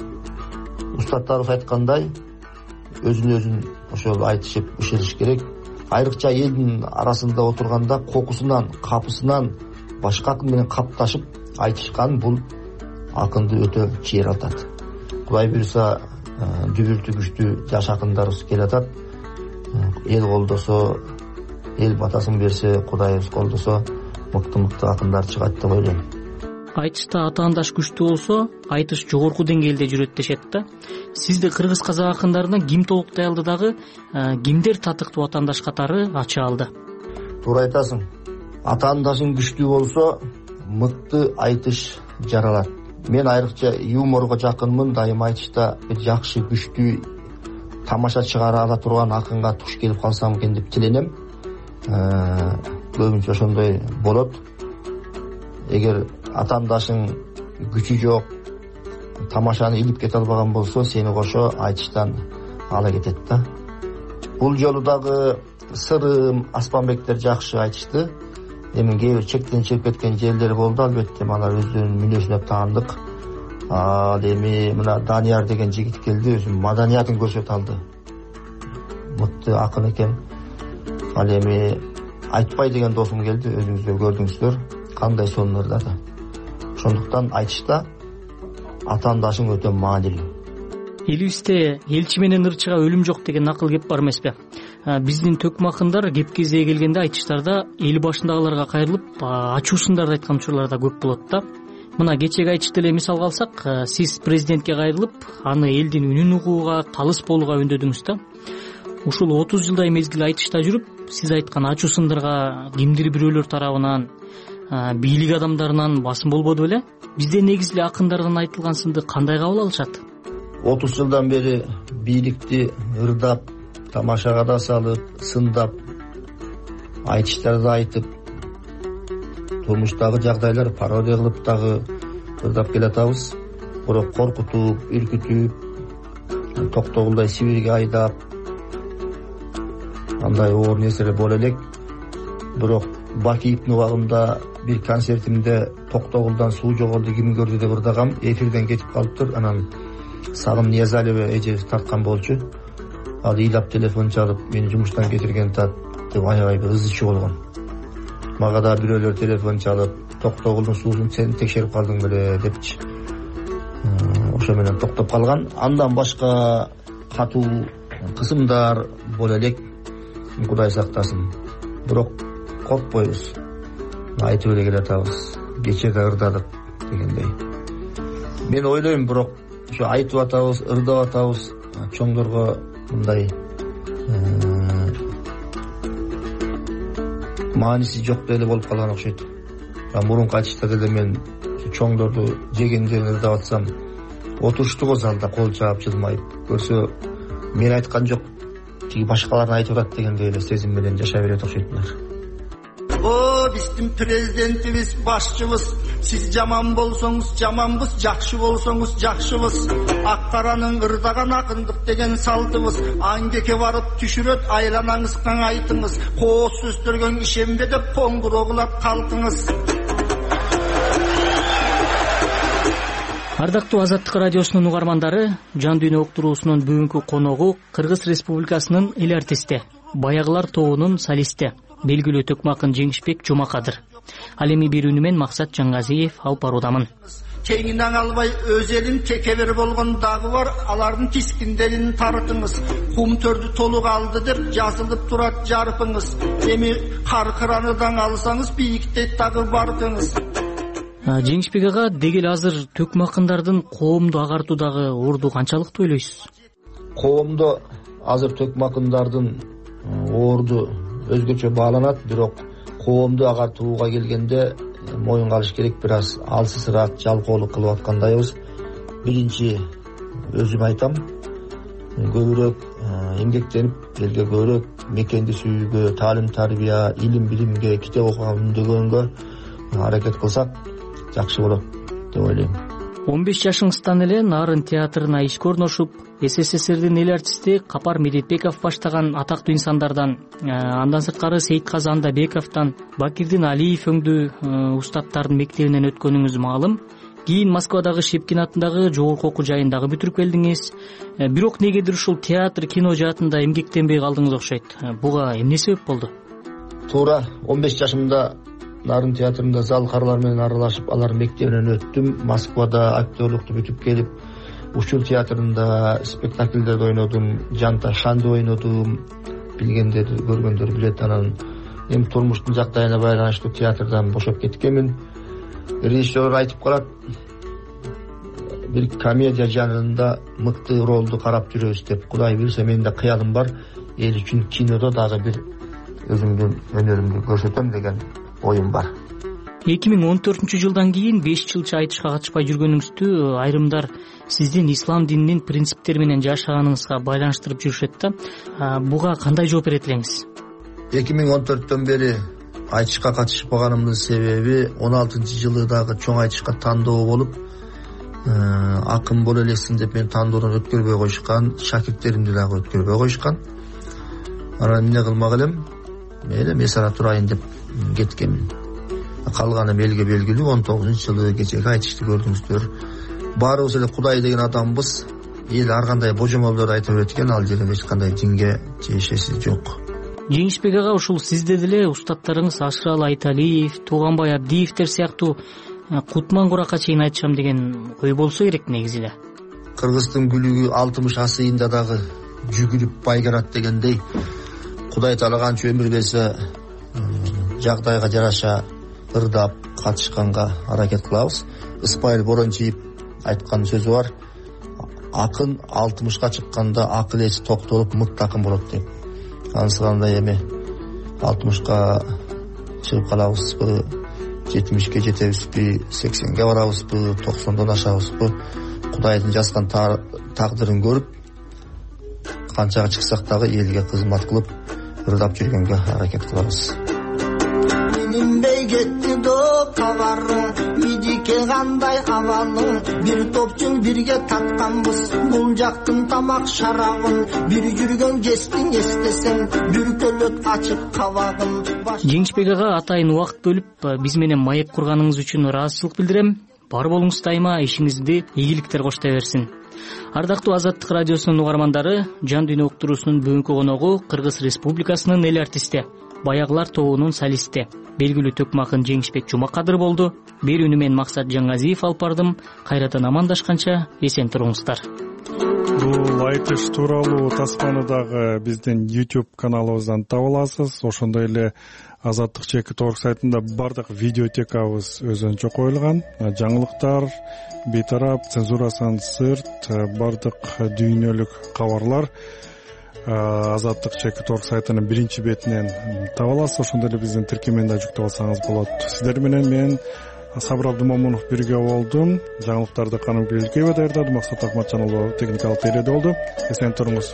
Устаттарыбыз айткандай, өзүн өзүн ошол айтышып ышырыш керек. Айрыкча элдин арасында отурганда кокусунан, капысынан башка акын менен капташып айтышкан бул акынды өтө чыйратат. Кудай буйруса, дүбүртү күчтүү жаш акындарыбыз келатат. Эл колдосо, эл батасын берсе, Кудайыбыз колдосо, мыкты-мыкты акындар чыгат деп ойлойм. Айтышта атаандаш күчтүү болсо, айтыш жогорку деңгээлде жүрөт дешет да. Сизди кыргыз казак акындарынан ким толуктай алды дагы, кимдер татыктуу атаандаш катары ача алды? Туура айтасың. Атаандашың күчтүү болсо, мыкты айтыш жаралат. Мен айрыкча юморго жакынмын, дайыма айтышта бир жакшы, күчтүү тамаша чыгара ала турган акынга туш келип калсам экен деп тиленем. Көбүнчө ошондой болот. Эгер атаандашың күчү жок, тамашаны илип кете албаган болсо, сени кошо айтыштан ала кетет да. Бул жолу дагы Сырым, Аспанбектер жакшы айтышты. Эми кээ бир чектен чыгып кеткен жерлери болду, албетте алар өздөрүнүн мүнөзүнө таандык. Ал эми мына Данияр деген жигит келди, өзүнүн маданиятын көрсөтө алды. Мыкты акын экен. Ал эми Айтпай деген досум келди, өзүңүздөр көрдүңүздөр, кандай сонун ырдады. Ошондуктан айтышта атаандашың өтө маанилүү. Элибизде элчи менен ырчыга өлүм жок деген накыл кеп бар эмеспи? Биздин төкмө акындар кеп кезге келгенде айтыштарда эл башындагыларга кайрылып, ачуусундарды айткан учурлар да көп болот да. Мына кечеги айтышты эле мисалга алсак, сиз президентке кайрылып, аны элдин үнүн угууга, талыс болууга үндөдүңүз да. Ушул отуз жылдай мезгил айтышта жүрүп, сиз айткан ачуу сындырга кимдир бирөөлөр тарабынан, бийлик адамдарынан басым болбоду беле? Бизде негизи эле акындардан айтылган сынды кандай кабыл алышат? отуз жылдан бери бийликти ырдап, тамашага да салып, сындап, айтыштарды айтып, турмуштагы жагдайлар пародия кылып дагы ырдап келатабыз. Бирок коркутуп, үркүтүп, токтогулдай Сибирге айдап, андай оор нерселер боло элек. Бирок Бакиевдин убагында бир концертимде Токтогулдан суу жоголду ким көрдү деп ырдагам, эфирден кетип калыптыр. Анан Сагым Ниязалиева эже тарткан болчу. Ал ыйлап телефон чалып, мени жумуштан кетирген тат деп аябай бир ызычы болгон. Мага да бирөөлөр телефон чалып, Токтогулдун суусун сен текшерип калдың беле депчи. Ошо менен токтоп калган. Андан башка катуу кысымдар боло элек, Кудай сактасын. Бирок коркпойбуз. Айтып эле келатабыз. Кече да ырдадык дегендей. мен ойлойм, бирок ошо айтып атабыз, ырдап атабыз, чоңдорго мындай мааниси жок деле болуп калган окшойт. Мурунку айтышта деле мен чоңдорду жегендерин ырдап атсам, отурушту го залда кол чаап жылмайып көрсө, мен айткан жок, тиги башкалар айтып атат дегендей эле сезим менен жашай берет окшойтмун. О, биздин президентибиз, башчыбыз, сиз жаман болсоңуз жаманбыз, жакшы болсоңуз жакшыбыз. Ак каранын ырдаган акындык деген салтыбыз. Аңдеке барып түшүрөт, айланаңыз каңайтыңыз. Кооз сөздөргө ишенбе деп коңгуроо кылат калкыңыз. Ардактуу Азаттык радиосунун угармандары, Жан дүйнө уктуруусунун бүгүнкү коногу Кыргыз Республикасынын эл артисти, Баягылар тобунун солисти, белгилүү төкмө акын Жеңишбек Жумакадыр. Ал эми бир үнү менен Максат Жаңгазиев алып баруудамын. Кеңинен албай өз элин текебер болгон дагы бар, алардын тискиндерин тарытыңыз. Кум төрдү толук алды деп жазылып турат жарпыңыз. Эми каркыраныдан алсаңыз бийиктей дагы баркыңыз. Жеңишбек ага, дегел азыр төкмө акындардын коомду агартуудагы орду канчалыктуу ойлойсуз? Коомдо азыр төкмө акындардын орду өзгөчө бааланат, бирок коомду агартууга келгенде моюнга алыш керек, бир аз алсызыраак жалкоолук кылып аткандайбыз. Биринчи өзүм айтам, көбүрөөк эмгектенип, элге көбүрөөк мекенди сүйүүгө, таалим тарбия, илим билимге, китеп окууга үндөгөнгө аракет кылсак жакшы болот деп ойлойм. он беш жашыңыздан эле Нарын театрына ишке орношуп, СССРдин эл артисти Капар Медетбеков баштаган атактуу инсандардан, андан сырткары Сейитказы Андабековдон, Бакирдин Алиев өңдүү устаттардын мектебинен өткөнүңүз маалым. Кийин Москвадагы Шепкин атындагы жогорку окуу жайын дагы бүтүрүп келдиңиз. Бирок негедир ушул театр, кино жаатында эмгектенбей калдыңыз окшойт. Буга эмне себеп болду? Туура он беш жашымда Нарын театрында залкарлар менен аралашып, алар мектебинен өттүм. Москвада актерлукту бүтүп келип, Учур театрында спектакльдерди ойнодум, Жанта Шанды ойнодум. Билгендер, көргөндөр билет. Анан эми турмуштун жагдайына байланыштуу театрдан бошоп кеткенмин. Режиссер айтып калат, бир комедия жанрында мыкты ролду карап жүрөбүз деп. Кудай билсе, менин да кыялым бар, эл үчүн кинодо дагы бир өзүмдүн өнөрүмдү көрсөтөм деген оюм бар. эки миң он төртүнчү жылдан кийин беш жылча айтышка катышпай жүргөнүңүздү айрымдар сиздин ислам дининин принциптери менен жашаганыңызга байланыштырып жүрүшөт да. Буга кандай жооп берет элеңиз? эки миң он төрттөн бери айтышка катышпаганымдын себеби он алтынчы жылы дагы чоң айтышка тандоо болуп, акын боло элесиң деп мен тандоодон өткөрбөй коюшкан, шакирттеримди дагы өткөрбөй коюшкан. Анан эмне кылмак элем? Мейли месара турайын деп кеткенмин. Калганым элге белгилүү. он тогузунчу жылы кечеги айтышты көрдүңүздөр. Баарыбыз эле Кудай деген адамбыз. Эл ар кандай божомолдорду айтып өткөн, ал жерде эч кандай динге тиешеси жок. Жеңишбек ага, ушул сизде деле устаттарыңыз Ашырал Айталиев, Тууганбай Абдиевдер сыяктуу Кутман Курака чейин айтышам деген ой болсо керек негизи эле. Кыргыздын күлүгү алтымыш асыйында дагы жүгүрүп байгарат дегендей, Кудай таала канча өмүр берсе, жагдайга жараша ырдап катышканга аракет кылабыз. Ысмайыл Борончиев айткан сөзү бар. Акын алтымышка чыкканда акыл эси токтолуп мыктакын болот деп. Анысыгандай эми алтымышка чыгып калабызбы, жетимишке жетебизби, сексенге барабызбы, токсондон ашабызбы, Кудайдын жазган тагдырын көрүп, канчага чыксак дагы элге кызмат кылып, ырдап жүргөнгө аракет кылабыз. Билинбей кетти до кабары, мидике кандай абалы, бир топ жыл бирге татканбыз, бул жактын тамак шарабын, бир жүргөн кестиң эстесең, бүркөлөт ачык кабагын. Жеңишбек ага, атайын убакыт бөлүп биз менен маек курганыңыз үчүн ыраазычылык билдирем. Бар болуңуз дайыма, ишиңизди ийгиликтер коштой берсин. Ардактуу Азаттык радиосунун угармандары, Жан дүйнө уктуруусунун бүгүнкү коногу Кыргыз Республикасынын эл артисти, Баягылар тобунун солисти, белгилүү төкмө акын Жеңишбек Жумакадыр болду. Берүүнү мен Максат Жаңгазиев алып бардым. Кайрадан амандашканча эсен туруңуздар. Бул айтыш тууралуу таспаны дагы биздин YouTube каналыбыздан таба аласыз. Ошондой эле Азаттык чеки торг сайтында бардык видеотекабыз өзүнчө коюлган. Жаңылыктар, бейтарап, цензурасынан сырт бардык дүйнөлүк кабарлар Азаттык чеки торг сайтынын биринчи бетинен таба аласыз. Ошондой эле биздин тиркемени да жүктөп алсаңыз болот. Сиздер менен мен Сабыр Абдымомунов бирге болдум. Жаңылыктарды Каным Белгиева даярдады. Максат Акматжан уулу техникалык тейледе болду. Эсен туруңуз.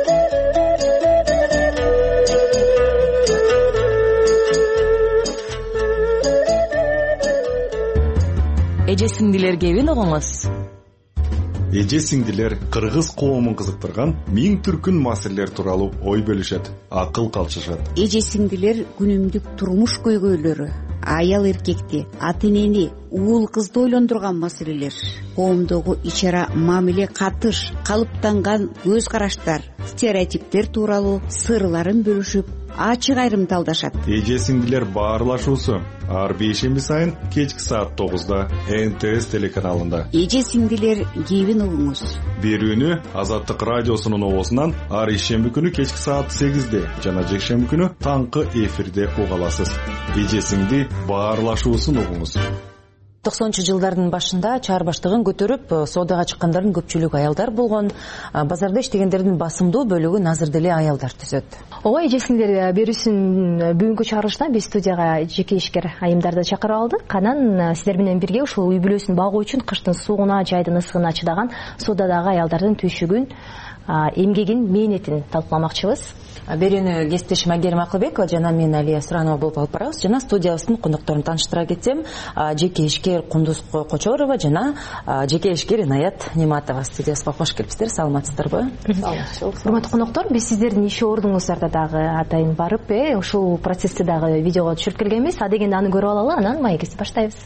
Эже сиңдилер кебин угуңуз. Эже сиңдилер кыргыз коомун кызыктырган миң түркүн маселелер тууралуу ой бөлүшөт, акыл калчышат. Эже сиңдилер күнүмдүк турмуш көйгөйлөрү, аял эркекти, ата энени, уул кызды ойлондурган маселелер, коомдогу ичара мамиле катыш, калыптанган көз караштар, стереотиптер тууралуу сырларын бөлүшүп, ачык айрымталдашат. Эже сиңдилер баарлашуусу ар бейшемби сайын кечки саат тогузда Н Т С телеканалында. Эже сиңдилер кебин угуңуз. Берүүнү Азаттык радиосунун обосунан ар ишемби күнү кечки саат сегизде жана жекшемби күнү таңкы эфирде уга аласыз. Эже сиңди баарлашуусун угуңуз. токсонунчу жылдардын башында чаар баштыгын көтөрүп соодага чыккандардын көпчүлүгү аялдар болгон. Базарда иштегендердин басымдуу бөлүгүн азыр деле аялдар түзөт. Ооба, эже сиңдилер берүүсүн бүгүнкү чыгарылышта биз студияга жеке ишкер айымдарды чакырып алдык. Анан сиздер менен бирге ушул үй бүлөсүн багуу үчүн кыштын суугуна, жайдын ысыгына чыдаган соодадагы аялдардын түйшүгүн, эмгегин, мээнетин талкууламакчыбыз. Берүүнү кесиптешим Айгерим Акылбекова жана мен Алия Суранова болуп алып барабыз. Жана студиябыздын кондокторун тааныштыра кетсем, жеке ишкер Кундуз Кочорова жана жеке ишкер Инаят Нематова студиябызга кош келипсиздер. Саламатсыздарбы? Саламатчылык. Урматтуу коноктор, биз сиздердин иш ордуңуздарда дагы атайын барып, ушул процессти дагы видеого түшүрүп келгенбиз. Адегенде аны көрүп алалы, анан маегибизди баштайбыз.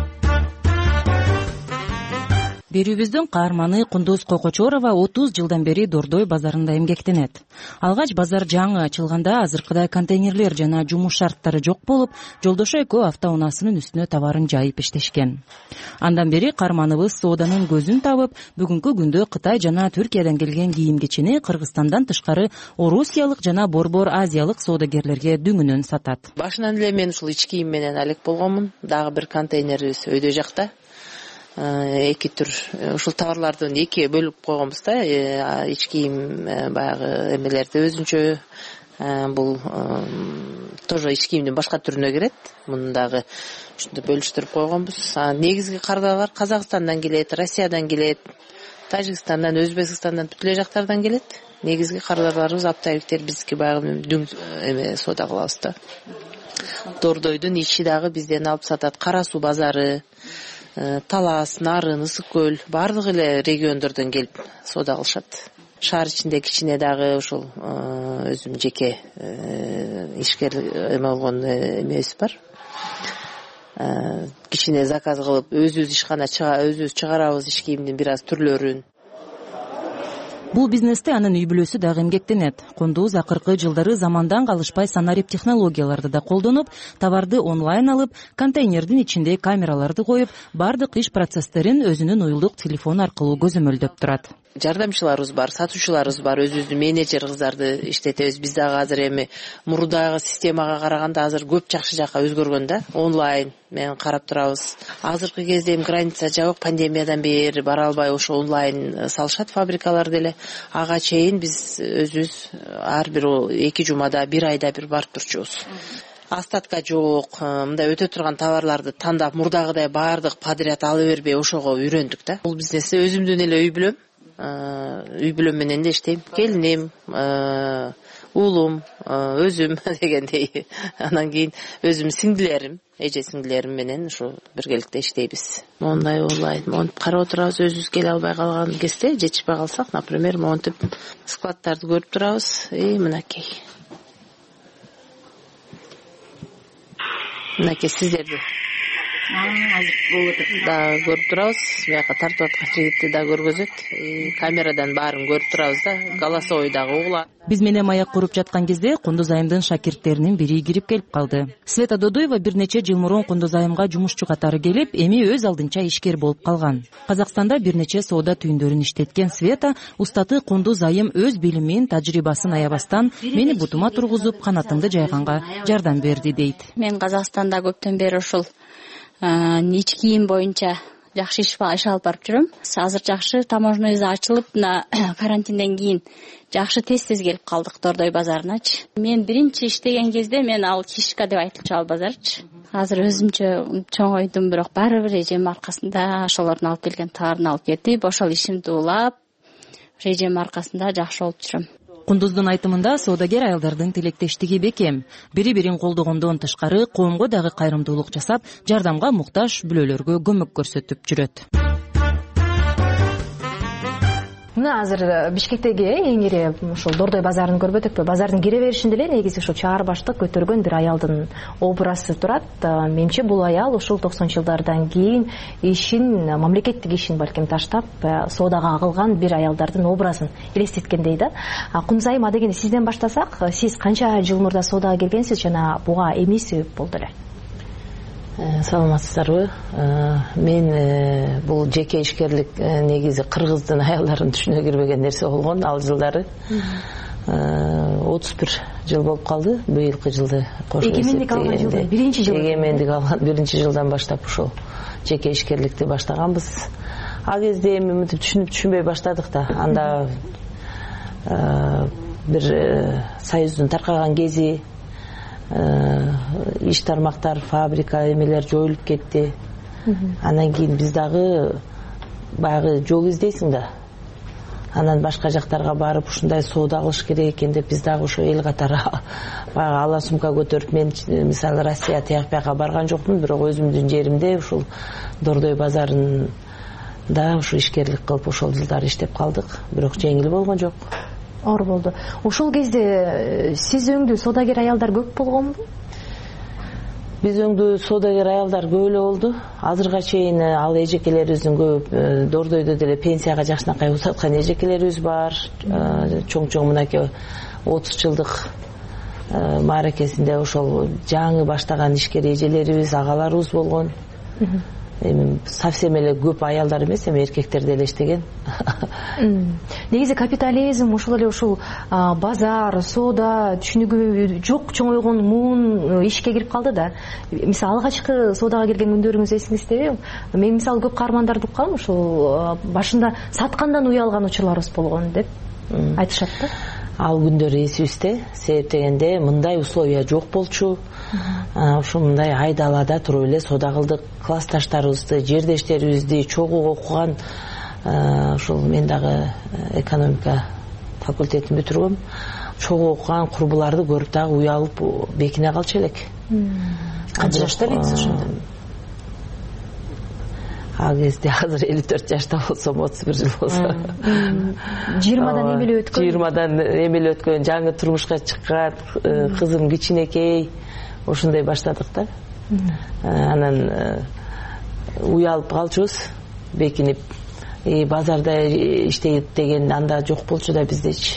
Берүүбүздүн каарманы Кундуз Кочорова отуз жылдан бери Дордой базарында эмгектенет. Алгач базар жаңы ачылганда азыркыдай контейнерлер жана жумуш шарттары жок болуп, жолдошу экөө автоунаасынын үстүнө товарын жайып иштешкен. Андан бери каарманыбыз сооданын көзүн табып, бүгүнкү күндө Кытай жана Түркиядан келген кийим кечини Кыргызстандан тышкары Орусиялык жана борбор азиялык соодагерлерге дүңүнөн сатат. Башынан эле мен ушул ички кийим менен алек болгонмун. Дагы бир контейнерибиз өйдө жакта. Эки түр ушул товарлардын экиге бөлүп койгонбуз да. Ички кийим баягы эмелерди өзүнчө, бул тоже ички кийимдин башка түрүнө кирет. Муну дагы ушундай бөлүштүрүп койгонбуз. Негизги кардарлар Казакстандан келет, Россиядан келет, Тажикстандан, Өзбекстандан, бүт эле жактардан келет. Негизги кардарларыбыз аптабиктер биздики баягы дүң эме соода кылабыз да. Дордойдун ичи дагы бизден алып сатат. Кара суу базары, Талас, Нарын, Ысык көл бардык эле региондордон келип соода кылышат. Шаар ичинде кичине дагы ушул өзүм жеке ишкер эме болгон эмебиз бар. Кичине заказ кылып өзүбүз ишкана өзүбүз чыгарабыз иш кийимдин бир аз түрлөрүн. Бул бизнесте анын үй бүлөсү дагы эмгектенет. Кундуз акыркы жылдары замандан калышпай санарип технологияларды да колдонуп, товарды онлайн алып, контейнердин ичинде камераларды коюп, бардык иш процесстерин өзүнүн уюлдук телефон аркылуу көзөмөлдөп турат. Жардамчыларыбыз бар, сатуучуларыбыз бар, өзүбүздүн менеджер кыздарды иштетебиз. Биз дагы азыр эми мурдагы системага караганда азыр көп жакшы жакка өзгөргөн да. Онлайн мен карап турабыз. Азыркы кезде эми граница жабык, пандемиядан бери бара албай ошо онлайн салышат фабрикалар деле. Ага чейин биз өзүбүз ар бир эки жумада, бир айда бир барып турчубуз. Остатка жок, мындай өтө турган товарларды тандап, мурдагыдай баардык подряд ала бербей ошого үйрөндүк да. Бул бизнесте өзүмдүн эле үй бүлөм, үй бүлөм менен да иштейм. Келиним, уулум, өзүм дегендей. Анан кийин өзүм сиңдилерим, эже сиңдилерим менен ушу биргеликте иштейбиз. Мондай онлайн монтип карап отурабыз, өзүбүз келе албай калган кезде, жетишпей калсак, например, монтип складдарды көрүп турабыз. И мынакей. Мынакей сиздерди азыр болуп атат да көрүп турабыз. Бияка тартып аткан жигитти да көргөзөт. Камерадан баарын көрүп турабыз да. Голосовой дагы угулат. Биз менен маек куруп жаткан кезде Кундуз айымдын шакирттеринин бири кирип келип калды. Света Додуева бир нече жыл мурун Кундуз айымга жумушчу катары келип, эми өз алдынча ишкер болуп калган. Казакстанда бир нече соода түйүндөрүн иштеткен Света устаты Кундуз айым өз билимин, тажрыйбасын аябастан мени бутума тургузуп, канатымды жайганга жардам берди дейт. Мен Казакстанда көптөн бери ушул ич кийим боюнча жакшы иш алып барып жүрөм. Азыр жакшы таможный виза ачылып, мына карантинден кийин жакшы тез-тез келип калдык Дордой базарыначы. Мен биринчи иштеген кезде мен ал Кишка деп айтылчу ал базарчы. Азыр өзүмчө чоңойдум, бирок баары бир эжем аркасында ошолордун алып келген товарын алып кетип, ошол ишимди улап, эжем аркасында жакшы болуп жүрөм. Кундуздун айтымында соодагер аялдардын тилектештиги бекем. Бири-бирин колдогондон тышкары коомго дагы кайрымдуулук жасап, жардамга муктаж бүлөлөргө көмөк көрсөтүп жүрөт. Мына азыр Бишкектеги эң ири ушул Дордой базарын көрбөдүкпү? Базардын кире беришинде эле негизи ушул чаар баштык көтөргөн бир аялдын образы турат. Менимче бул аял ушул токсонунчу жылдардан кийин ишин, мамлекеттик ишин балким таштап, соодага агылган бир аялдардын образын элестеткендей да. Кундуз айым, адегенде сизден баштасак, сиз канча жыл мурда соодага келгенсиз жана буга эмне себеп болду эле? Саламатсыздарбы? Мен бул жеке ишкерлик негизи кыргыздын аялдарын түшүнө кирбеген нерсе болгон ал жылдары. отуз бир жыл болуп калды. Быйылкы жылды кошо эгемендик алган жылы биринчи жыл. Эгемендик алган биринчи жылдан баштап ушул жеке ишкерликти баштаганбыз. Ал кезде эми мынтип түшүнүп түшүнбөй баштадык да. Анда бир союздун таркаган кези, иш тармактар, фабрика эмелер жоюлуп кетти. Анан кийин биз дагы баягы жол издейсиң да. Анан башка жактарга барып ушундай соода кылыш керек экен деп биз дагы ошо эл катары баягы ала сумка көтөрүп, мен мисалы Россия тияк бияка барган жокмун, бирок өзүмдүн жеримде ушул Дордой базарында ушу ишкерлик кылып ошол жылдары иштеп калдык, бирок жеңил болгон жок. Оор болду. Ошол кезде сиз өңдүү соодагер аялдар көп болгонбу? Биз өңдүү соодагер аялдар көп эле болду. Азырга чейин ал эжекелерибиздин көп Дордойдо деле пенсияга жакшынакай узаткан эжекелерибиз бар. Чоң-чоң мынакей отуз жылдык мааракесинде ошол жаңы баштаган ишкер эжелерибиз, агаларыбыз болгон. Эми совсем эле көп аялдар эмес, эми эркектер деле иштеген. Негизи капитализм ушул эле ушул базар, соода түшүнүгү жок чоңойгон муун ишке кирип калды да. Мисалы алгачкы соодага келген күндөрүңүз эсиңиздеби? Мен мисалы көп каармандарды уккам, ушул башында саткандан уялган учурларыбыз болгон деп айтышат да. Ал күндөр эсибизде, себеп дегенде мындай условия жок болчу. Ушул мындай айдалада туруп эле соода кылдык. Классташтарыбызды, жердештерибизди чогуу окуган, ушул мен дагы экономика факультетин бүтүргөм. Чогуу окуган курбуларды көрүп дагы уялып бекине калчу элек. Канча жашта элексиз ошондо? Ал кезде азыр элүү төрт жашта болсом, отуз бир жыл болсо. жыйырмадан эмеле өткөн. жыйырмадан эмеле өткөн, жаңы турмушка чыккан, кызым кичинекей, ошондой баштадык да. Анан уялып калчубуз, бекинип. Базарда иштейт деген анда жок болчу да биздечи.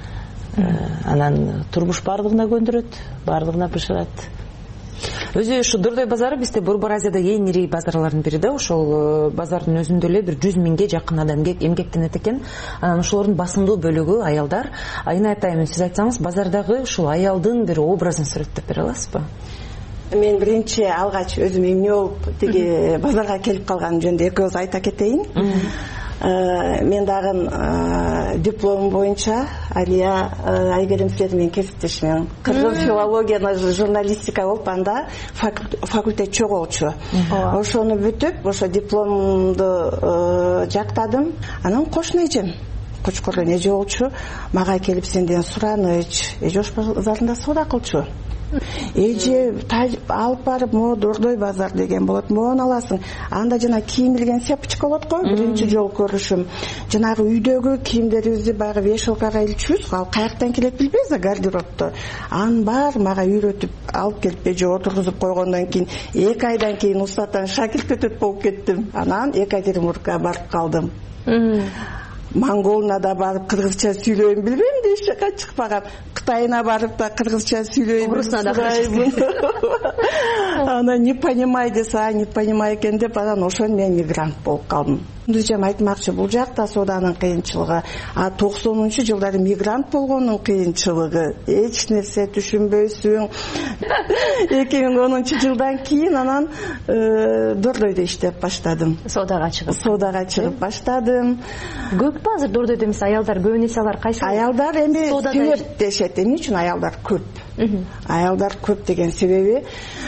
Анан турмуш бардыгына көндүрөт, бардыгына бышырат. Өзү ушу Дордой базары бизде Борбор Азияда эң ири базарлардын бири да. Ошол базардын өзүндө эле бир жүз миңге жакын адам эмгектенет экен. Анан ошолордун басымдуу бөлүгү аялдар. Айнат айым, сиз айтсаңыз, базардагы ушул аялдын бир образын сүрөттөп бере аласызбы? Мен биринчи алгач өзүм эмне болуп тиги базарга келип калганым жөнүндө экөөбүз айта кетейин. Мен дагы дипломум боюнча Алия Айгерим силер менен кесиптешмин. Кыргыз филология, журналистика болуп анда факультет чогулчу. Ошону бүтүп, ошо дипломумду жактадым. Анан кошуна эжем, кочкорлон эже болчу, мага келип сенден сураныч, эже ош базарында соода кылчу. Эже алып барып, могу Дордой базар деген болот, могуну аласың. Анда жана кийим билген сепочка болот го, биринчи жолу көрүшүм. жанагы үйдөгү кийимдерибизди баягы вешалкага илчүбүз, ал каяктан келет билбейбиз да, гардеробто. Анын баары мага үйрөтүп алып келип же отургузуп койгондон кийин эки айдан кийин устатан шакирт өтөт болуп кеттим. Анан Екатеринбургка барып калдым. Монголуна да барып кыргызча сүйлөйм билбейм да, эч жака чыкпагам. Кытайына барып да кыргызча сүйлөйм. Орусуна да. Анан не понимай десе, а не понимай экен деп, анан ошон мен мигрант болуп калдым. Дүйжем айтмакчы, бул жакта сооданын кыйынчылыгы, а токсонунчу жылдары мигрант болгондун кыйынчылыгы, эч нерсе түшүнбөйсүң. эки миң онунчу жылдан кийин анан Дордойдо иштеп баштадым. Соодага чыгып. Соодага чыгып баштадым. Көппү азыр Дордойдо эмес аялдар, көбүнесе алар кайсы? Аялдар эми себеп дешет. Эмне үчүн аялдар көп? Аялдар көп деген себеби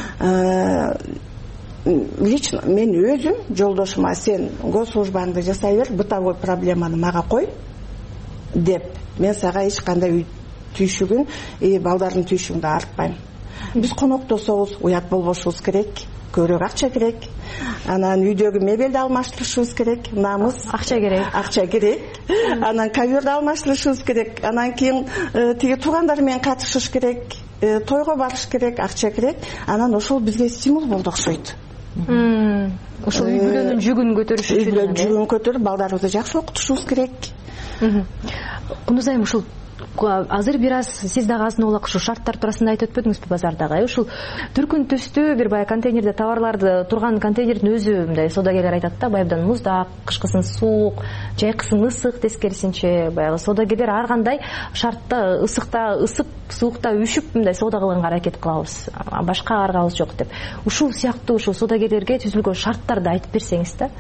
лично мен өзүм жолдошума сен госслужбаңды жасай бер, бытовой проблеманы мага кой деп, мен сага эч кандай үй түйшүгүн, и балдардын түйшүгүн да артпайм. Биз коноктособуз, уят болбошубуз керек, көбүрөөк акча керек. Анан үйдөгү мебелди алмаштырышыбыз керек, намыз, акча керек. Акча керек. Анан коверди алмаштырышыбыз керек. Анан кийин тиги туугандар менен катышыш керек, тойго барыш керек, акча керек. Анан ошол бизге стимул болду окшойт. Ошол үй бүлөнүн жүгүн көтөрүш үчүн. Үй бүлөнүн жүгүн көтөрүп, балдарыбызды жакшы окутушубуз керек. Кунузайым, ушул азыр бир аз сиз дагы азын улак ушул шарттар туурасында айтып өтпөдүңүзбү базардагы? Ушул түркүн түстүү бир баягы контейнерде товарларды турган контейнердин өзү мындай соодагерлер айтат да, баягыдан муздак, кышкысын суук, жайкысын ысык, тескерисинче баягы соодагерлер ар кандай шартта, ысыкта, ысып, суукта үшүп мындай соода кылганга аракет кылабыз, башка аргабыз жок деп. Ушул сыяктуу ушул соодагерлерге түзүлгөн шарттарды айтып берсеңиз да.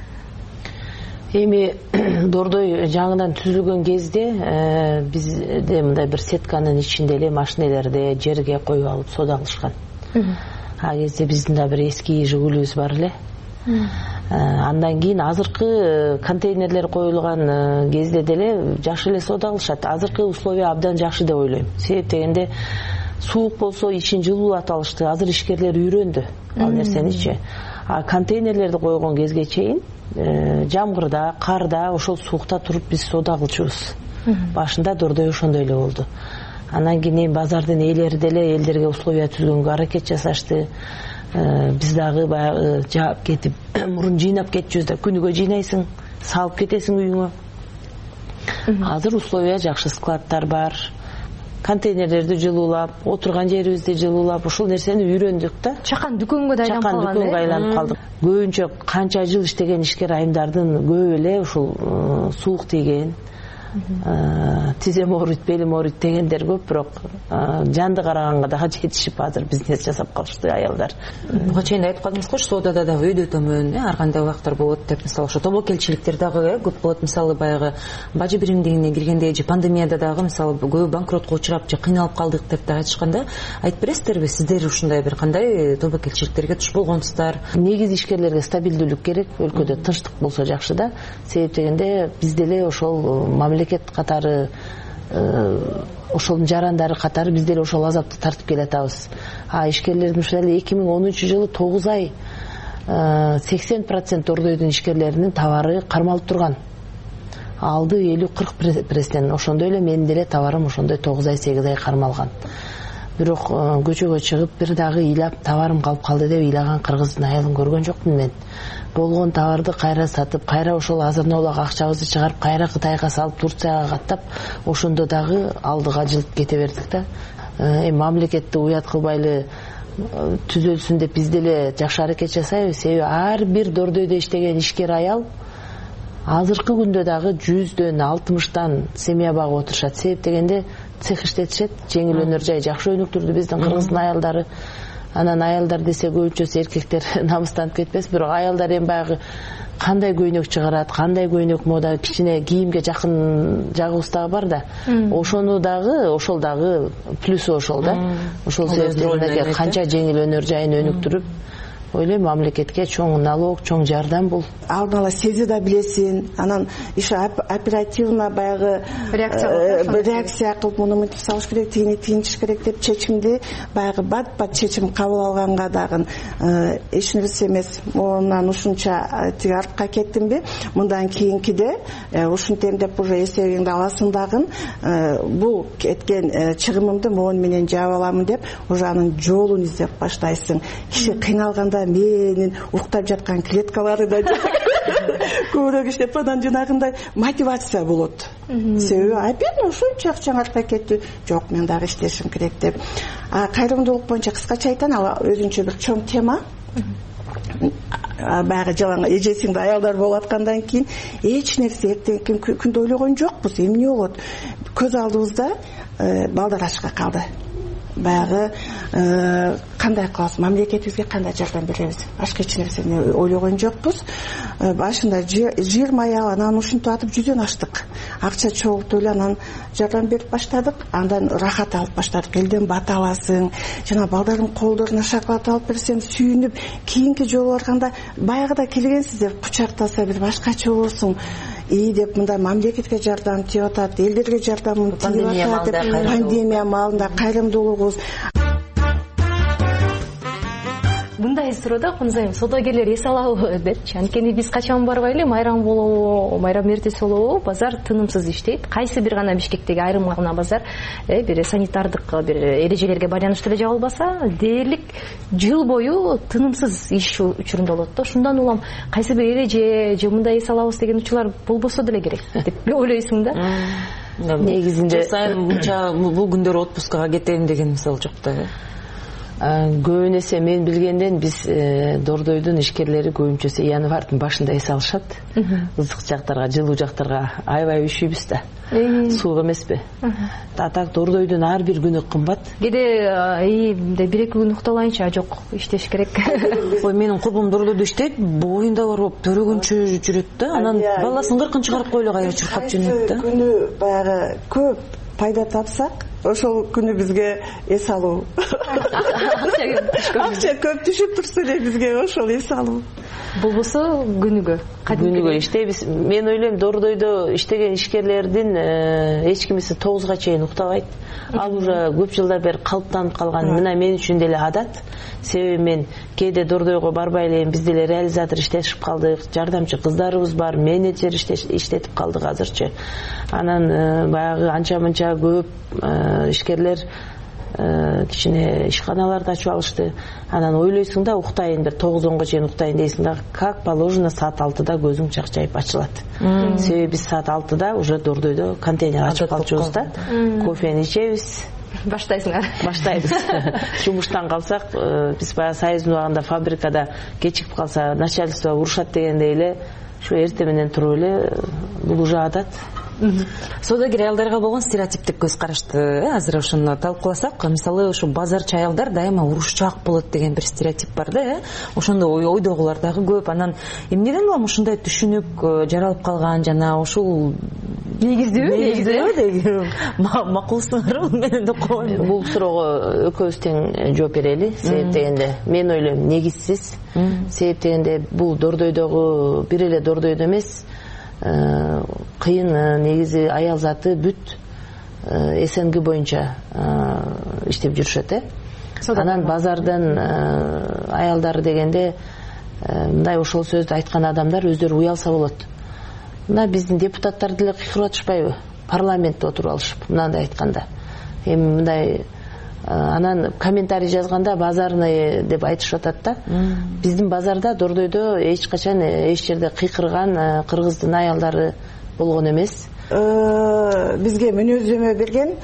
Эми Дордой жаңыдан түзүлгөн кезде бизде мындай бир сетканын ичинде эле машинелерди жерге коюп алып соода кылышкан. А кезде биздин да бир эски жигулибиз бар эле. Андан кийин азыркы контейнерлер коюлган кезде деле жакшы эле соода кылышат. Азыркы условия абдан жакшы деп ойлойм. Себеп дегенде суук болсо ичин жылуулатып алышты. Азыр ишкерлер үйрөндү ал нерсеничи. А контейнерлерди койгон кезге чейин жамгырда, карда, ошол суукта туруп биз соода кылчубуз. Башында Дордой ошондой эле болду. Анан кийин базардын ээлери деле элдерге условия түзгөнгө аракет жасашты. Биз дагы баягы жаап кетип, мурун жыйнап кетчүбүз да, күнүгө жыйнайсың, салып кетесиң үйүңө. Азыр условия жакшы, складтар бар. Контейнерлерди жылуулап, отурган жерибизди жылуулап, ушул нерсени үйрөндүк да. Чакан дүкөнгө да айланып калган. Чакан дүкөнгө айланып калдык. Көбүнчө канча жыл иштеген ишкер айымдардын көп эле ушул суук тийген, тизем ооруйт, белим ооруйт дегендер көп, бирок жанды караганга дагы жетишип азыр бизнес жасап калышты аялдар. Буга чейин айтып калдыңыз го, соодада дагы өйдө төмөн, ар кандай убактар болот деп, мисалы ошо тобокелчиликтер дагы көп болот. Мисалы баягы бажы биримдигине киргенде же пандемияда дагы мисалы көп банкротко учурап же кыйналып калдык деп да айтышканда, айтып бересиздерби сиздер ушундай бир кандай тобокелчиликтерге туш болгонсуздар? Негизи ишкерлерге стабилдүүлүк керек, өлкөдө тынчтык болсо жакшы да. Себеп дегенде биз деле ошол мамлекет катары, ошолдун жарандары катары биз деле ошол азапты тартып келатабыз. А ишкерлердин ушул эки миң онунчу жылы тогуз ай сексен процент Дордойдун ишкерлеринин товары кармалып турган. Алды элүү кырк пресстен. Ошондой эле менин деле товарым ошондой тогуз ай сегиз ай кармалган. Бирок көчөгө чыгып бир дагы ыйлап товарым калып калды деп ыйлаган кыргыздын аялын көргөн жокмун мен. Болгон товарды кайра сатып, кайра ошол азырноолак акчабызды чыгарып, кайра Кытайга салып, Турцияга каттап, ошондо дагы алдыга жылып кете бердик да. Эми мамлекетти уят кылбайлы түзөлсүн деп биз деле жакшы аракет жасайбыз. Себеби ар бир Дордойдо иштеген ишкер аял азыркы күндө дагы жүздөн алтымыштан семья багып отурушат. Себеп дегенде цех иштетишет, жеңил өнөр жай жакшы өнүктүрдү биздин кыргыздын аялдары. Анан аялдар десе көбүнчөсү эркектер намыстанып кетпес, бирок аялдар эми баягы кандай көйнөк чыгарат, кандай көйнөк мода, кичине кийимге жакын жагыбыз дагы бар да. Ошону дагы, ошол дагы плюсу ошол да. Ошол себептен канча жеңил өнөр жайын өнүктүрүп, ойлойм мамлекетке чоң налог, чоң жардам бул. Алдын ала сезе да билесин, анан ише оперативно баягы реакция кылып муну мынтип салыш керек, тигини тигинтиш керек деп чечимди баягы бат-бат чечим кабыл алганга дагы эч нерсе эмес. Монан ушунча тиги артка кеттимби? Мындан кийинкиде ушинтем деп уже эсебиңди аласың дагы, бул кеткен чыгымымды могу менен жаап аламын деп уже анын жолун издеп баштайсың. Киши кыйналганда менин уктап жаткан клеткалары да көбүрөөк иштеп анан жанагындай мотивация болот. Себеби опять ушунча акчаң артка кетти. Жок, мен дагы иштешим керек деп. А кайрымдуулук боюнча кыскача айтайын, ал өзүнчө бир чоң тема. Баягы жалаң эжесиңде аялдар болуп аткандан кийин эч нерсе эртеңки күндө ойлогон жокпуз. Эмне болот? Көз алдыбызда балдар ачка калды. Баягы кандай кылабыз, мамлекетибизге кандай жардам беребиз? Башка эч нерсени ойлогон жокпуз. Башында жыйырма аял, анан ушинтип атып жүздөн аштык. Акча чогултуп эле анан жардам берип баштадык. Андан рахат алып баштадык. Элден бата аласың. Жана балдардын колдоруна шоколад алып берсең, сүйүнүп, кийинки жолу барганда баягыда келгенсиз деп кучактаса бир башкача болсуң. И деп мындай мамлекетке жардам тиеп атат, элдерге жардамын тиеп атат деп пандемия маалында кайрымдуулугубуз. Мындай суроода Кунзайым содогерлер эс алабы депчи. Анткени биз качан барбайлы, майрам болобу, майрам эртеси болобу, базар тынымсыз иштейт. Кайсы бир гана Бишкектеги айрым гана базар бир санитардык бир эрежелерге байланыштуу эле жабылбаса, дээрлик жыл бою тынымсыз иш учурунда болот да. Ошондон улам кайсы бир эреже же мындай эс алабыз деген учурлар болбосо деле керек деп ойлойсуң да. Негизинде мынча бул күндөр отпускага кетем деген мисал жок да. Көбүн эсе мен билгенден биз Дордойдун ишкерлери көбүнчөсү январдын башында эс алышат. Ызык жактарга, жылуу жактарга аябай üşүйбүз да. Суук эмеспи? Атак Дордойдун ар бир күнү кымбат. Кээде бир эки күн укталайынча жок, иштеш керек. Ой, менин курбум Дордойдо иштейт, боюнда барып төрөгөнчө жүрөт да. Анан баласын кыркын чыгарып коелу кайра чуркап жөнөйт да. Күнү баягы көп пайда тапсак, ошол күнү бизге эс алуу. Акча көп түшүп турса эле бизге ошол эс алуу. Болбосо күнүгө, күнүгө иштейбиз. Мен ойлойм Дордойдо иштеген ишкерлердин эч кимиси тогузга чейин уктабайт. Ал уже көп жылдар бери калыптанып калган. Мына мен үчүн деле адат. Себеби мен кээде Дордойго барбай элем, биз деле реализатор иштешип калдык, жардамчы кыздарыбыз бар, менеджер иштетип калдык азырчы. Анан баягы анча-мынча көп ишкерлер кичине ишканаларды ачып алышты. Анан ойлойсуң да, уктайын бир тогуз онго чейин уктайын дейсиң да, как положено саат алтыда көзүң чакчайып ачылат. Себеби биз саат алтыда уже Дордойдо контейнер ачып калчубуз да, кофени ичебиз. Баштайсыңар. Баштайбыз. Жумуштан калсак, биз баягы Союздун убагында фабрикада кечигип калса, начальство урушат дегендей эле, ушу эрте менен туруп эле, бул уже адат. Содогер аялдарга болгон стереотиптик көз карашты азыр ошону талкууласак, мисалы ушу базарчы аялдар дайыма урушчаак болот деген бир стереотип бар да, ошондо ойдогулар дагы көп. Анан эмнеден улам ушундай түшүнүк жаралып калган, жана ушул негиздүүбү? Негиздүүбү? Макулсуңарбы? Мен да коем. Бул суроого экөөбүз тең жооп берели. Себеп дегенде мен ойлойм негизсиз. Себеп дегенде бул Дордойдогу бир эле Дордойдо эмес, кыйын негизи аял заты бүт СНГ боюнча иштеп жүрүшөт э. Анан базардан аялдары дегенде мындай ошол сөздү айткан адамдар өздөрү уялса болот. Мына биздин депутаттар деле кыйкырып атышпайбы? Парламентте отуруп алышып, мындай айтканда. Эми мындай анан комментарий жазганда базарный деп айтышып атат да. Биздин базарда Дордойдо эч качан эч жерде кыйкырган кыргыздын аялдары болгон эмес. Бизге мүнөздөмө берген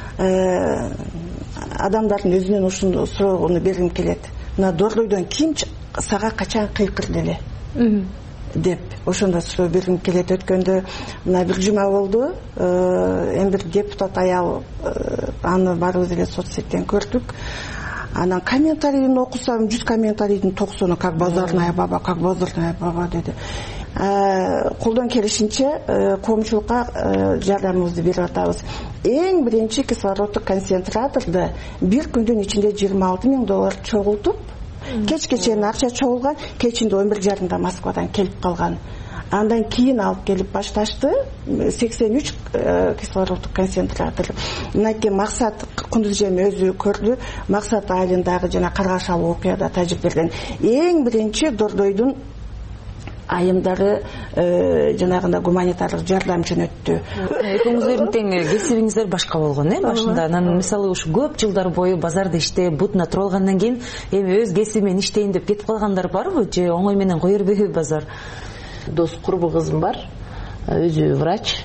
адамдардын өзүнөн ушуну суроону бергим келет. Мына Дордойдон ким сага качан кыйкырды эле деп ошондо суроо бергим келет. Өткөндө мына бир жума болду, эми бир депутат аял, аны баарыбыз эле соцсеттен көрдүк. Анан комментарийин окусам, жүз комментарийдин токсону как базарная баба, как базарная баба деди. Колдон келишинче коомчулукка жардамыбызды берип атабыз. Эң биринчи кислороддук концентраторду бир күндүн ичинде жыйырма алты миң доллар чогултуп, кечке чейин акча чогулган, кечинде он бир жарымда Москвадан келип калган. Андан кийин алып келип башташты, сексен үч кислороддук концентратор. Мынакей Максат Кундузжем өзү көрдү, Максат айылындагы жана каргашалы окуяда тажирибеден эң биринчи Дордойдун айымдары жанагында гуманитардык жардам жөнөттү. Экөөңүздөрдүн тең кесибиңиздер башка болгон, э, башында. Анан мисалы ушу көп жылдар бою базарда иштеп, бутуна туруп алгандан кийин эми өз кесибимен иштейин деп кетип калгандар барбы, же оңой менен кое бербейби базар? Дос курбу кызым бар, өзү врач.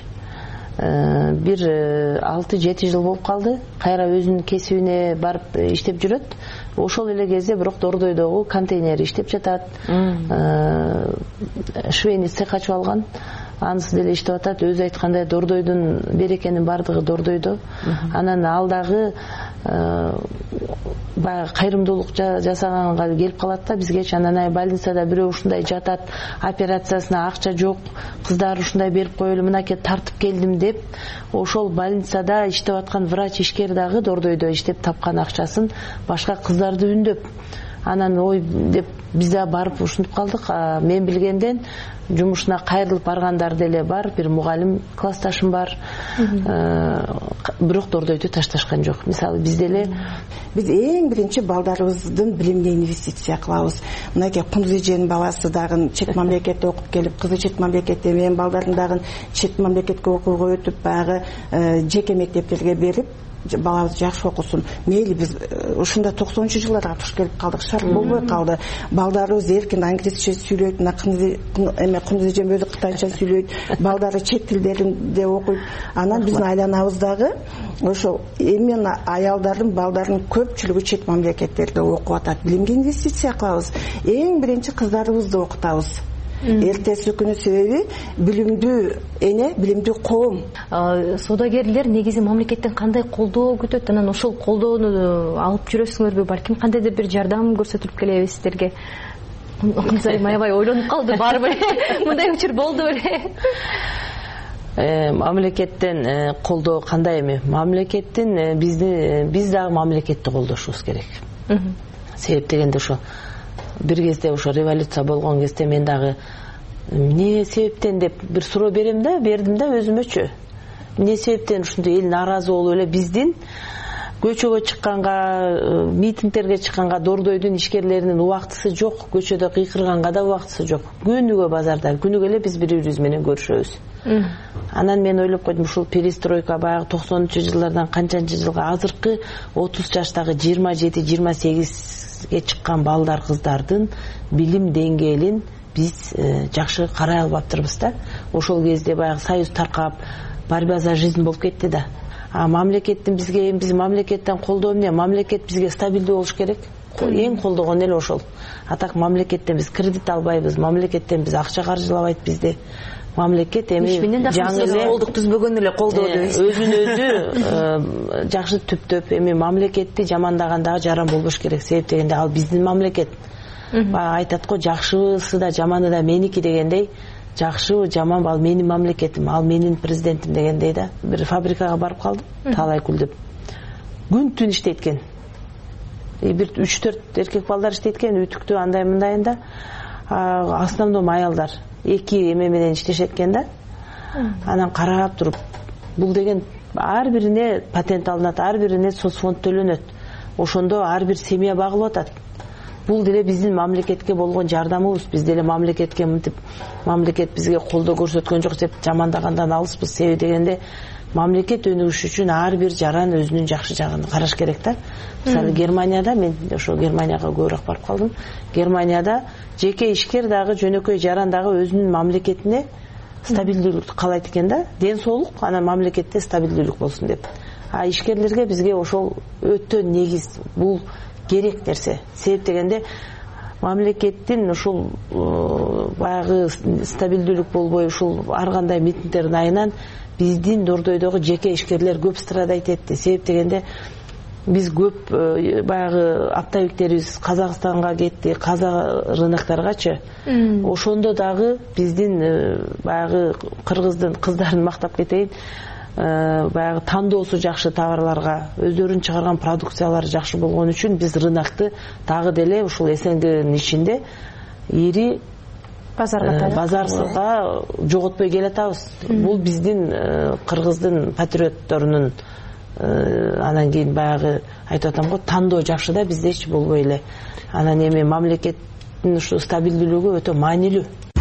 Бир алты жети жыл болуп калды. Кайра өзүнүн кесибине барып иштеп жүрөт. Ошол эле кезде бирок Дордойдогу контейнер иштеп жатат. Швейный цех ачып алган. Анысы деле иштеп атат. Өзү айткандай Дордойдун берекенин бардыгы Дордойдо. Анан ал дагы баягы кайрымдуулук жасаганга келип калат да бизгечи. Анан больницада бирөө ушундай жатат, операциясына акча жок, кыздар ушундай берип коелу, мынакей тартып келдим деп, ошол больницада иштеп аткан врач ишкер дагы Дордойдо иштеп тапкан акчасын башка кыздарды үндөп, анан ой деп биз да барып ушинтип калдык. Мен билгенден жумушуна кайрылып баргандар деле бар, бир мугалим классташым бар. Бирок Дордойду ташташкан жок. Мисалы биз деле биз эң биринчи балдарыбыздын билимине инвестиция кылабыз. Мынакей Кундузженин баласы дагы чет мамлекетте окуп келип, кызы чет мамлекетте, менин балдарын дагы чет мамлекетке окууга өтүп, баягы жеке мектептерге берип, балабыз жакшы окусун. Мейли биз ушунда токсонунчу жылдарга туш келип калдык, шарт болбой калды. Балдарыбыз эркин англисче сүйлөйт, эме Кундузжем өзү кытайча сүйлөйт, балдары чет тилдеринде окуйт. Анан биздин айланабыздагы ошо эми аялдардын, балдардын көпчүлүгү чет мамлекеттерде окуп атат. Билимге инвестиция кылабыз. Эң биринчи кыздарыбызды окутабыз. Эртеси күнү, себеби билимдүү эне, билимдүү коом. Соодагерлер негизи мамлекеттен кандай колдоо күтөт? Анан ошол колдоону алып жүрөсүңөрбү? Балким кандайдыр бир жардам көрсөтүлүп келеби сиздерге? Кымсайым аябай ойлонуп калды, барбы? Мындай учур болду беле? Мамлекеттен колдоо кандай эми? Мамлекеттин бизди биз дагы мамлекетти колдошубуз керек. Себеп дегенде ошо бир кезде ошо революция болгон кезде мен дагы эмне себептен деп бир суроо берем да, бердим да өзүмөчү. Эмне себептен ушундай эл нааразы болуп эле биздин көчөгө чыкканга, митингдерге чыкканга Дордойдун ишкерлеринин убактысы жок, көчөдө кыйкырганга да убактысы жок. Күнүгө базарда, күнүгө эле биз бири-бирибиз менен көрүшөбүз. Анан мен ойлоп койдум, ушул перестройка баягы токсонунчу жылдардан канчанчы жылга азыркы отуз жаштагы жыйырма жети жыйырма сегизге чыккан балдар, кыздардын билим деңгээлин биз жакшы карай албаптырбыз да. Ошол кезде баягы союз таркап, борьба за жизнь болуп кетти да. А мамлекеттин бизге, биз мамлекеттен колдоо эмне? Мамлекет бизге стабилдүү болуш керек. Эң колдогон эле ошол. А так мамлекеттен биз кредит албайбыз, мамлекеттен биз акча каржылабайт бизди. Мамлекет эми жаңы эле колдук түзбөгөн эле колдоо дейбиз. Өзүн өзү жакшы түптөп, эми мамлекетти жамандаганда жаран болбош керек. Себеп дегенде ал биздин мамлекет. Баягы айтат го, жакшысы да жаманы да меники дегендей, жакшы жаман ал менин мамлекетим, ал менин президентим дегендей да. Бир фабрикага барып калдым, талай күлдүп. Күн түн иштейт экен. Бир үч төрт эркек балдар иштейт экен, үтүктүү андай мындайында. Основном аялдар эки эме менен иштешет экен да. Анан карап туруп, бул деген ар бирине патент алынат, ар бирине соцфонд төлөнөт. Ошондо ар бир семья багылып атат. Бул деле биздин мамлекетке болгон жардамыбыз. Биз деле мамлекетке мынтип, мамлекет бизге колдоо көрсөткөн жок деп жамандагандан алыспыз. Себеби дегенде мамлекет өнүгүш үчүн ар бир жаран өзүнүн жакшы жагын караш керек да. Мисалы Германияда, мен ошо Германияга көбүрөөк барып калдым. Германияда жеке ишкер дагы, жөнөкөй жаран дагы өзүнүн мамлекетине стабилдүүлүктү каалайт экен да. Ден соолук, анан мамлекетте стабилдүүлүк болсун деп. А ишкерлерге бизге ошол өтө негиз, бул керек нерсе. Себеп дегенде мамлекеттин ушул баягы стабилдүүлүк болбой, ушул ар кандай митингдердин айынан биздин Дордойдогу жеке ишкерлер көп страдайт этти. Себеп дегенде биз көп баягы оптовиктерибиз Казакстанга кетти, казак рыноктаргачы. Ошондо дагы биздин баягы кыргыздын кыздарын мактап кетейин, баягы тандоосу жакшы товарларга, өздөрүнүн чыгарган продукциялары жакшы болгон үчүн биз рынокты дагы деле ушул СНГнын ичинде ири базарга жоготпой келатабыз. Бул биздин кыргыздын патриотторунун анан кийин баягы айтып атам го, тандоо жакшы да бизде эч болбой эле. Анан эми мамлекеттин ушу стабилдүүлүгү өтө маанилүү.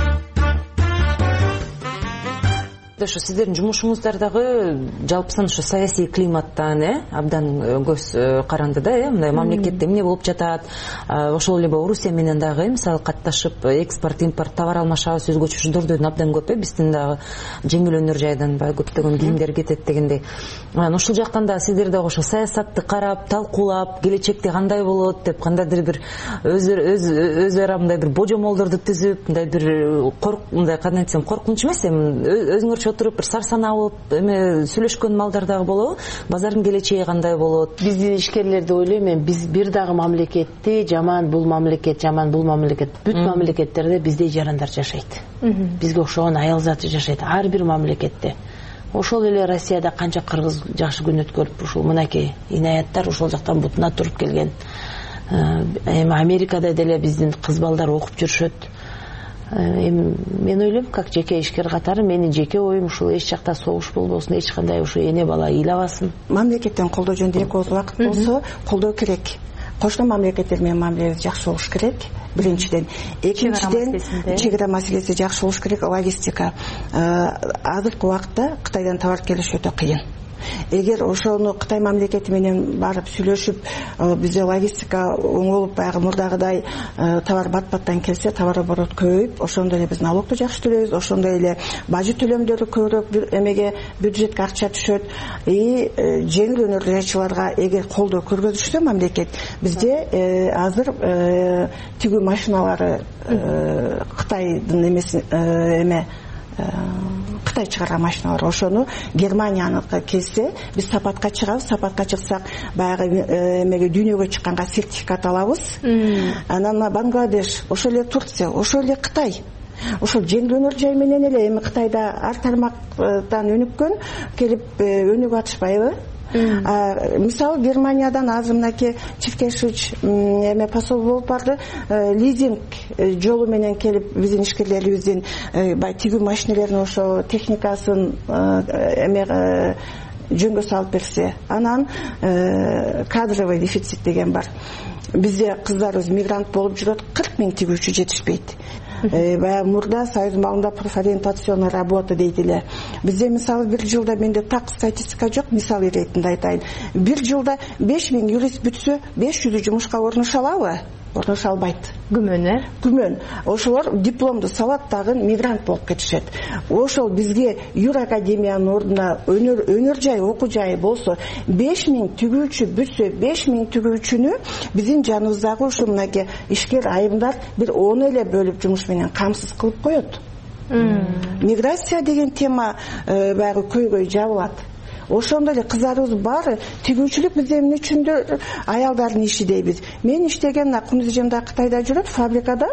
Ошо сиздердин жумушуңуздардагы жалпысынан ошо саясий климаттан э абдан көз каранды да, э мындай мамлекетте эмне болуп жатат, ошол эле Орусия менен дагы мисалы катташып экспорт импорт товар алмашабыз, өзгөчө дордойдун абдан көп, э биздин дагы жеңил өнөр жайдан баягы көптөгөн кийимдер кетет дегендей. Анан ошол жактан да сиздер дагы ошо саясатты карап, талкуулап, келечекте кандай болот деп кандайдыр бир өз өз ара мындай бир божомолдорду түзүп, мындай бир корк мындай кандай десем коркунуч эмес, эми өзүңөр отуруп бир сарсанаа болуп эме сүйлөшкөн малдар дагы болобу? Базардын келечеги кандай болот? Биздин ишкерлерди ойлойм мен, биз бир дагы мамлекетти жаман, бул мамлекет жаман, бул мамлекет, бүт мамлекеттерде биздей жарандар жашайт. Бизге окшогон аял заты жашайт ар бир мамлекетте. Ошол эле Россияда канча кыргыз жакшы күн өткөрүп, ушул мынакей инаяттар ошол жактан бутуна туруп келген. Эми Америкада деле биздин кыз балдар окуп жүрүшөт. Эми мен ойлойм, как жеке ишкер катары менин жеке оюм ушул эч жакта согуш болбосун, эч кандай ушу эне бала ыйлабасын. Мамлекеттен колдоо жөнүндө эки ооз убакыт болсо колдоо керек. Кошуна мамлекеттер менен мамилебиз жакшы болуш керек. Биринчиден, экинчиден чек ара маселеси жакшы болуш керек. Логистика азыркы убакытта Кытайдан товар келиш өтө кыйын. Эгер ошону Кытай мамлекети менен барып сүйлөшүп, бизде логистика оңолуп баягы мурдагыдай товар бат-баттан келсе, товар оборот көбөйүп, ошондой эле биз налогду жакшы төлөйбүз, ошондой эле бажы төлөмдөрү көбүрөөк эмеге бюджетке акча түшөт. И жеңил өнөр жайчыларга эгер колдоо көргөзүшсө мамлекет, бизде азыр тигүү машиналары Кытайдын эмеси эме Кытай чыгарган машиналар, ошону Германияныкы келсе, биз сапатка чыгабыз, сапатка чыксак, баягы эмеге дүйнөгө чыкканга сертификат алабыз. Анан Бангладеш, ошол эле Турция, ошол эле Кытай. Ошол жеңил өнөр жай менен эле эми Кытайда ар тармактан өнүккөн, келип өнүгүп атышпайбы? Мисалы Германиядан азыр мынакей Чифкешич эме посол болуп барды, лизинг жолу менен келип биздин ишкерлерибиздин бай тигүү машинелерин ошо техникасын эме жөнгө салып берсе, анан кадровый дефицит деген бар. Бизде кыздарыбыз мигрант болуп жүрөт, кырк миң тигүүчү жетишпейт. Баягы мурда союз малында профориентационная работа дейт эле. Бизде мисалы бир жылда, менде так статистика жок, мисал иретинде айтайын. Бир жылда беш миң юрист бүтсө, беш жүзү жумушка орношо алабы? Орношо албайт. Күмөн, э? Күмөн. Ошолор дипломду сабаттагы мигрант болуп кетишет. Ошол бизге юр академиянын ордуна өнөр өнөр жай, окуу жайы болсо, беш миң тигүүчү бүтсө, беш миң тигүүчүнү биздин жаныбыздагы ушу мынакей ишкер айымдар бир он эле бөлүп жумуш менен камсыз кылып коет. Миграция деген тема баягы көйгөй жабылат. Ошондой эле кыздарыбыз баары тигүүчүлүк бизде эмне үчүндүр аялдардын иши дейбиз. Мен иштеген кумуз жемда Кытайда жүрөт, фабрикада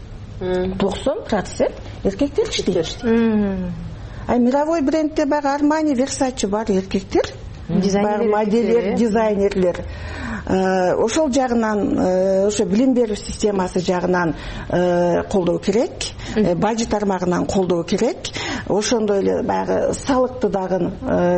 токсон процент эркектер иштейт. Ай мировой брендте баягы Armani, Versace бар эркектер, баягы модельдер, дизайнерлер. Ошол жагынан, ошо билим берүү системасы жагынан колдоо керек, бажы тармагынан колдоо керек. Ошондой эле баягы салыкты дагы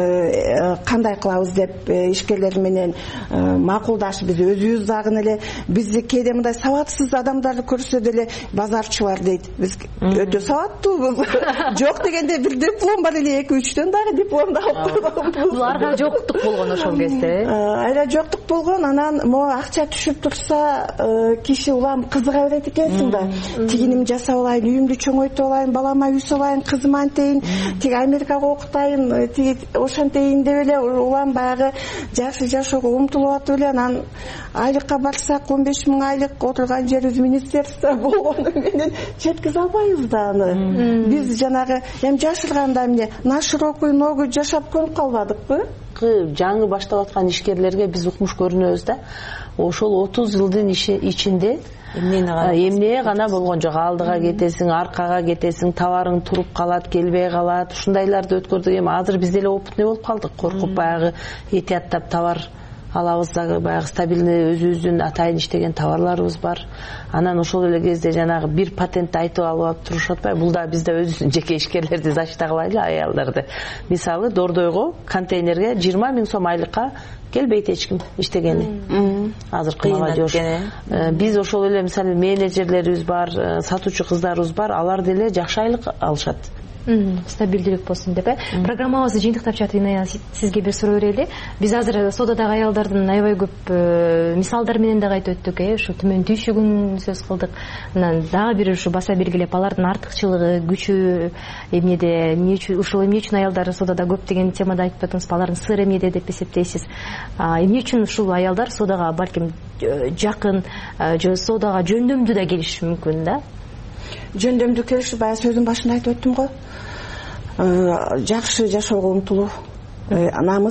кандай кылабыз деп ишкерлер менен макулдашып, биз өзүбүз дагы эле бизди кээде мындай сабатсыз адамдарды көрсө деле базарчылар дейт. Биз өтө сабаттуубуз. Жок дегенде бир диплом бар эле, эки үчтөн дагы дипломду алып койгонбуз. Буларга жоктук болгон ошол кезде. Айра жоктук болгон, анан могу акча түшүп турса, киши улам кызыга берет экенсиң да. Тигиним жасап алайын, үйүмдү чоңойтуп алайын, балама үй салайын, кызыма тиги Америкага окутайын, тиги ошентейин деп эле улам баягы жакшы жашоого умтулуп атып эле. Анан айлыкка барсак он беш миң айлык, отурган жерибиз министерство болгону менен жеткизе албайбыз да аны. Биз жанагы эми жашырганда эмне на широкую ногу жашап көнүп калбадыкпы? башкы жаңы баштап аткан ишкерлерге биз укмуш көрүнөбүз да. Ошол отуз жылдын ичинде эмне гана болгон жок. Алдыга кетесиң, аркага кетесиң, товарың туруп калат, келбей калат. Ушундайларды өткөрдүк. Эми азыр биз деле опытный болуп калдык. Коркуп баягы этияттап товар алабыз, дагы баягы стабильный өзүбүздүн атайын иштеген товарларыбыз бар. Анан ошол эле кезде жанагы бир патентти айтып алып турушуп атпайбы? Бул да бизде өзүбүздүн жеке ишкерлерди защита кылайлы, аялдарды. Мисалы, Дордойго контейнерге жыйырма миң сом айлыкка келбейт эч ким иштегени. Азыркы молодежь. Биз ошол эле мисалы менеджерлерибиз бар, сатуучу кыздарыбыз бар, алар деле жакшы айлык алышат. Стабилдүүлүк болсун деп. Программабызды жыйынтыктап жатып, Иная, сизге бир суроо берели. Биз азыр содадагы аялдардын аябай көп мисалдар менен да кайтып өттүк, э, ушу төмөн түйшүгүн сөз кылдык. Анан дагы бир ушу баса белгилеп, алардын артыкчылыгы, күчү эмнеде, эмне үчүн ушул эмне үчүн аялдар содада көп деген темада айтып атасыз, алардын сыры эмнеде деп эсептейсиз? Эмне үчүн ушул аялдар содага балким жакын, же содага жөндөмдүү да келиши мүмкүн да? Жөндөмдүү келиши, баягы сөздүн башында айтып өттүм го. Жакшы жашоого умтулуу, намыс,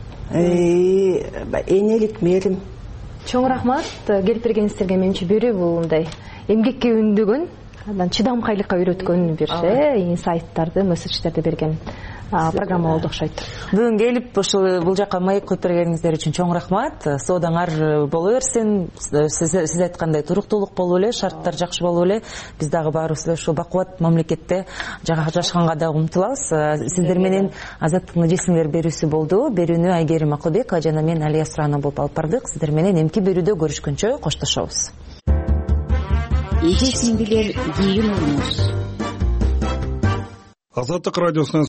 энелик, мээрим. Чоң рахмат келип бергениңиздерге. Менимче берүү бул мындай эмгекке үндөгөн, андан чыдамкайлыкка үйрөткөн бир инсайттарды, месседждерди берген программа болду окшойт. Бүгүн келип ушул бул жака маек коюп бергениңиздер үчүн чоң рахмат. Соодаңар боло берсин. Сиз айткандай туруктуулук болуп эле, шарттар жакшы болуп эле, биз дагы баарыбыз эле ушул бакубат мамлекетте жашаганга да умтулабыз. Сиздер менен Азаттыктын эжесиңер берүүсү болду. Берүүнү Айгерим Акылбекова жана мен Алия Сурана болуп алып бардык. Сиздер менен эмки берүүдө көрүшкөнчө коштошобуз. Эжесин билер кийин урмуз. Азаттык радиосунан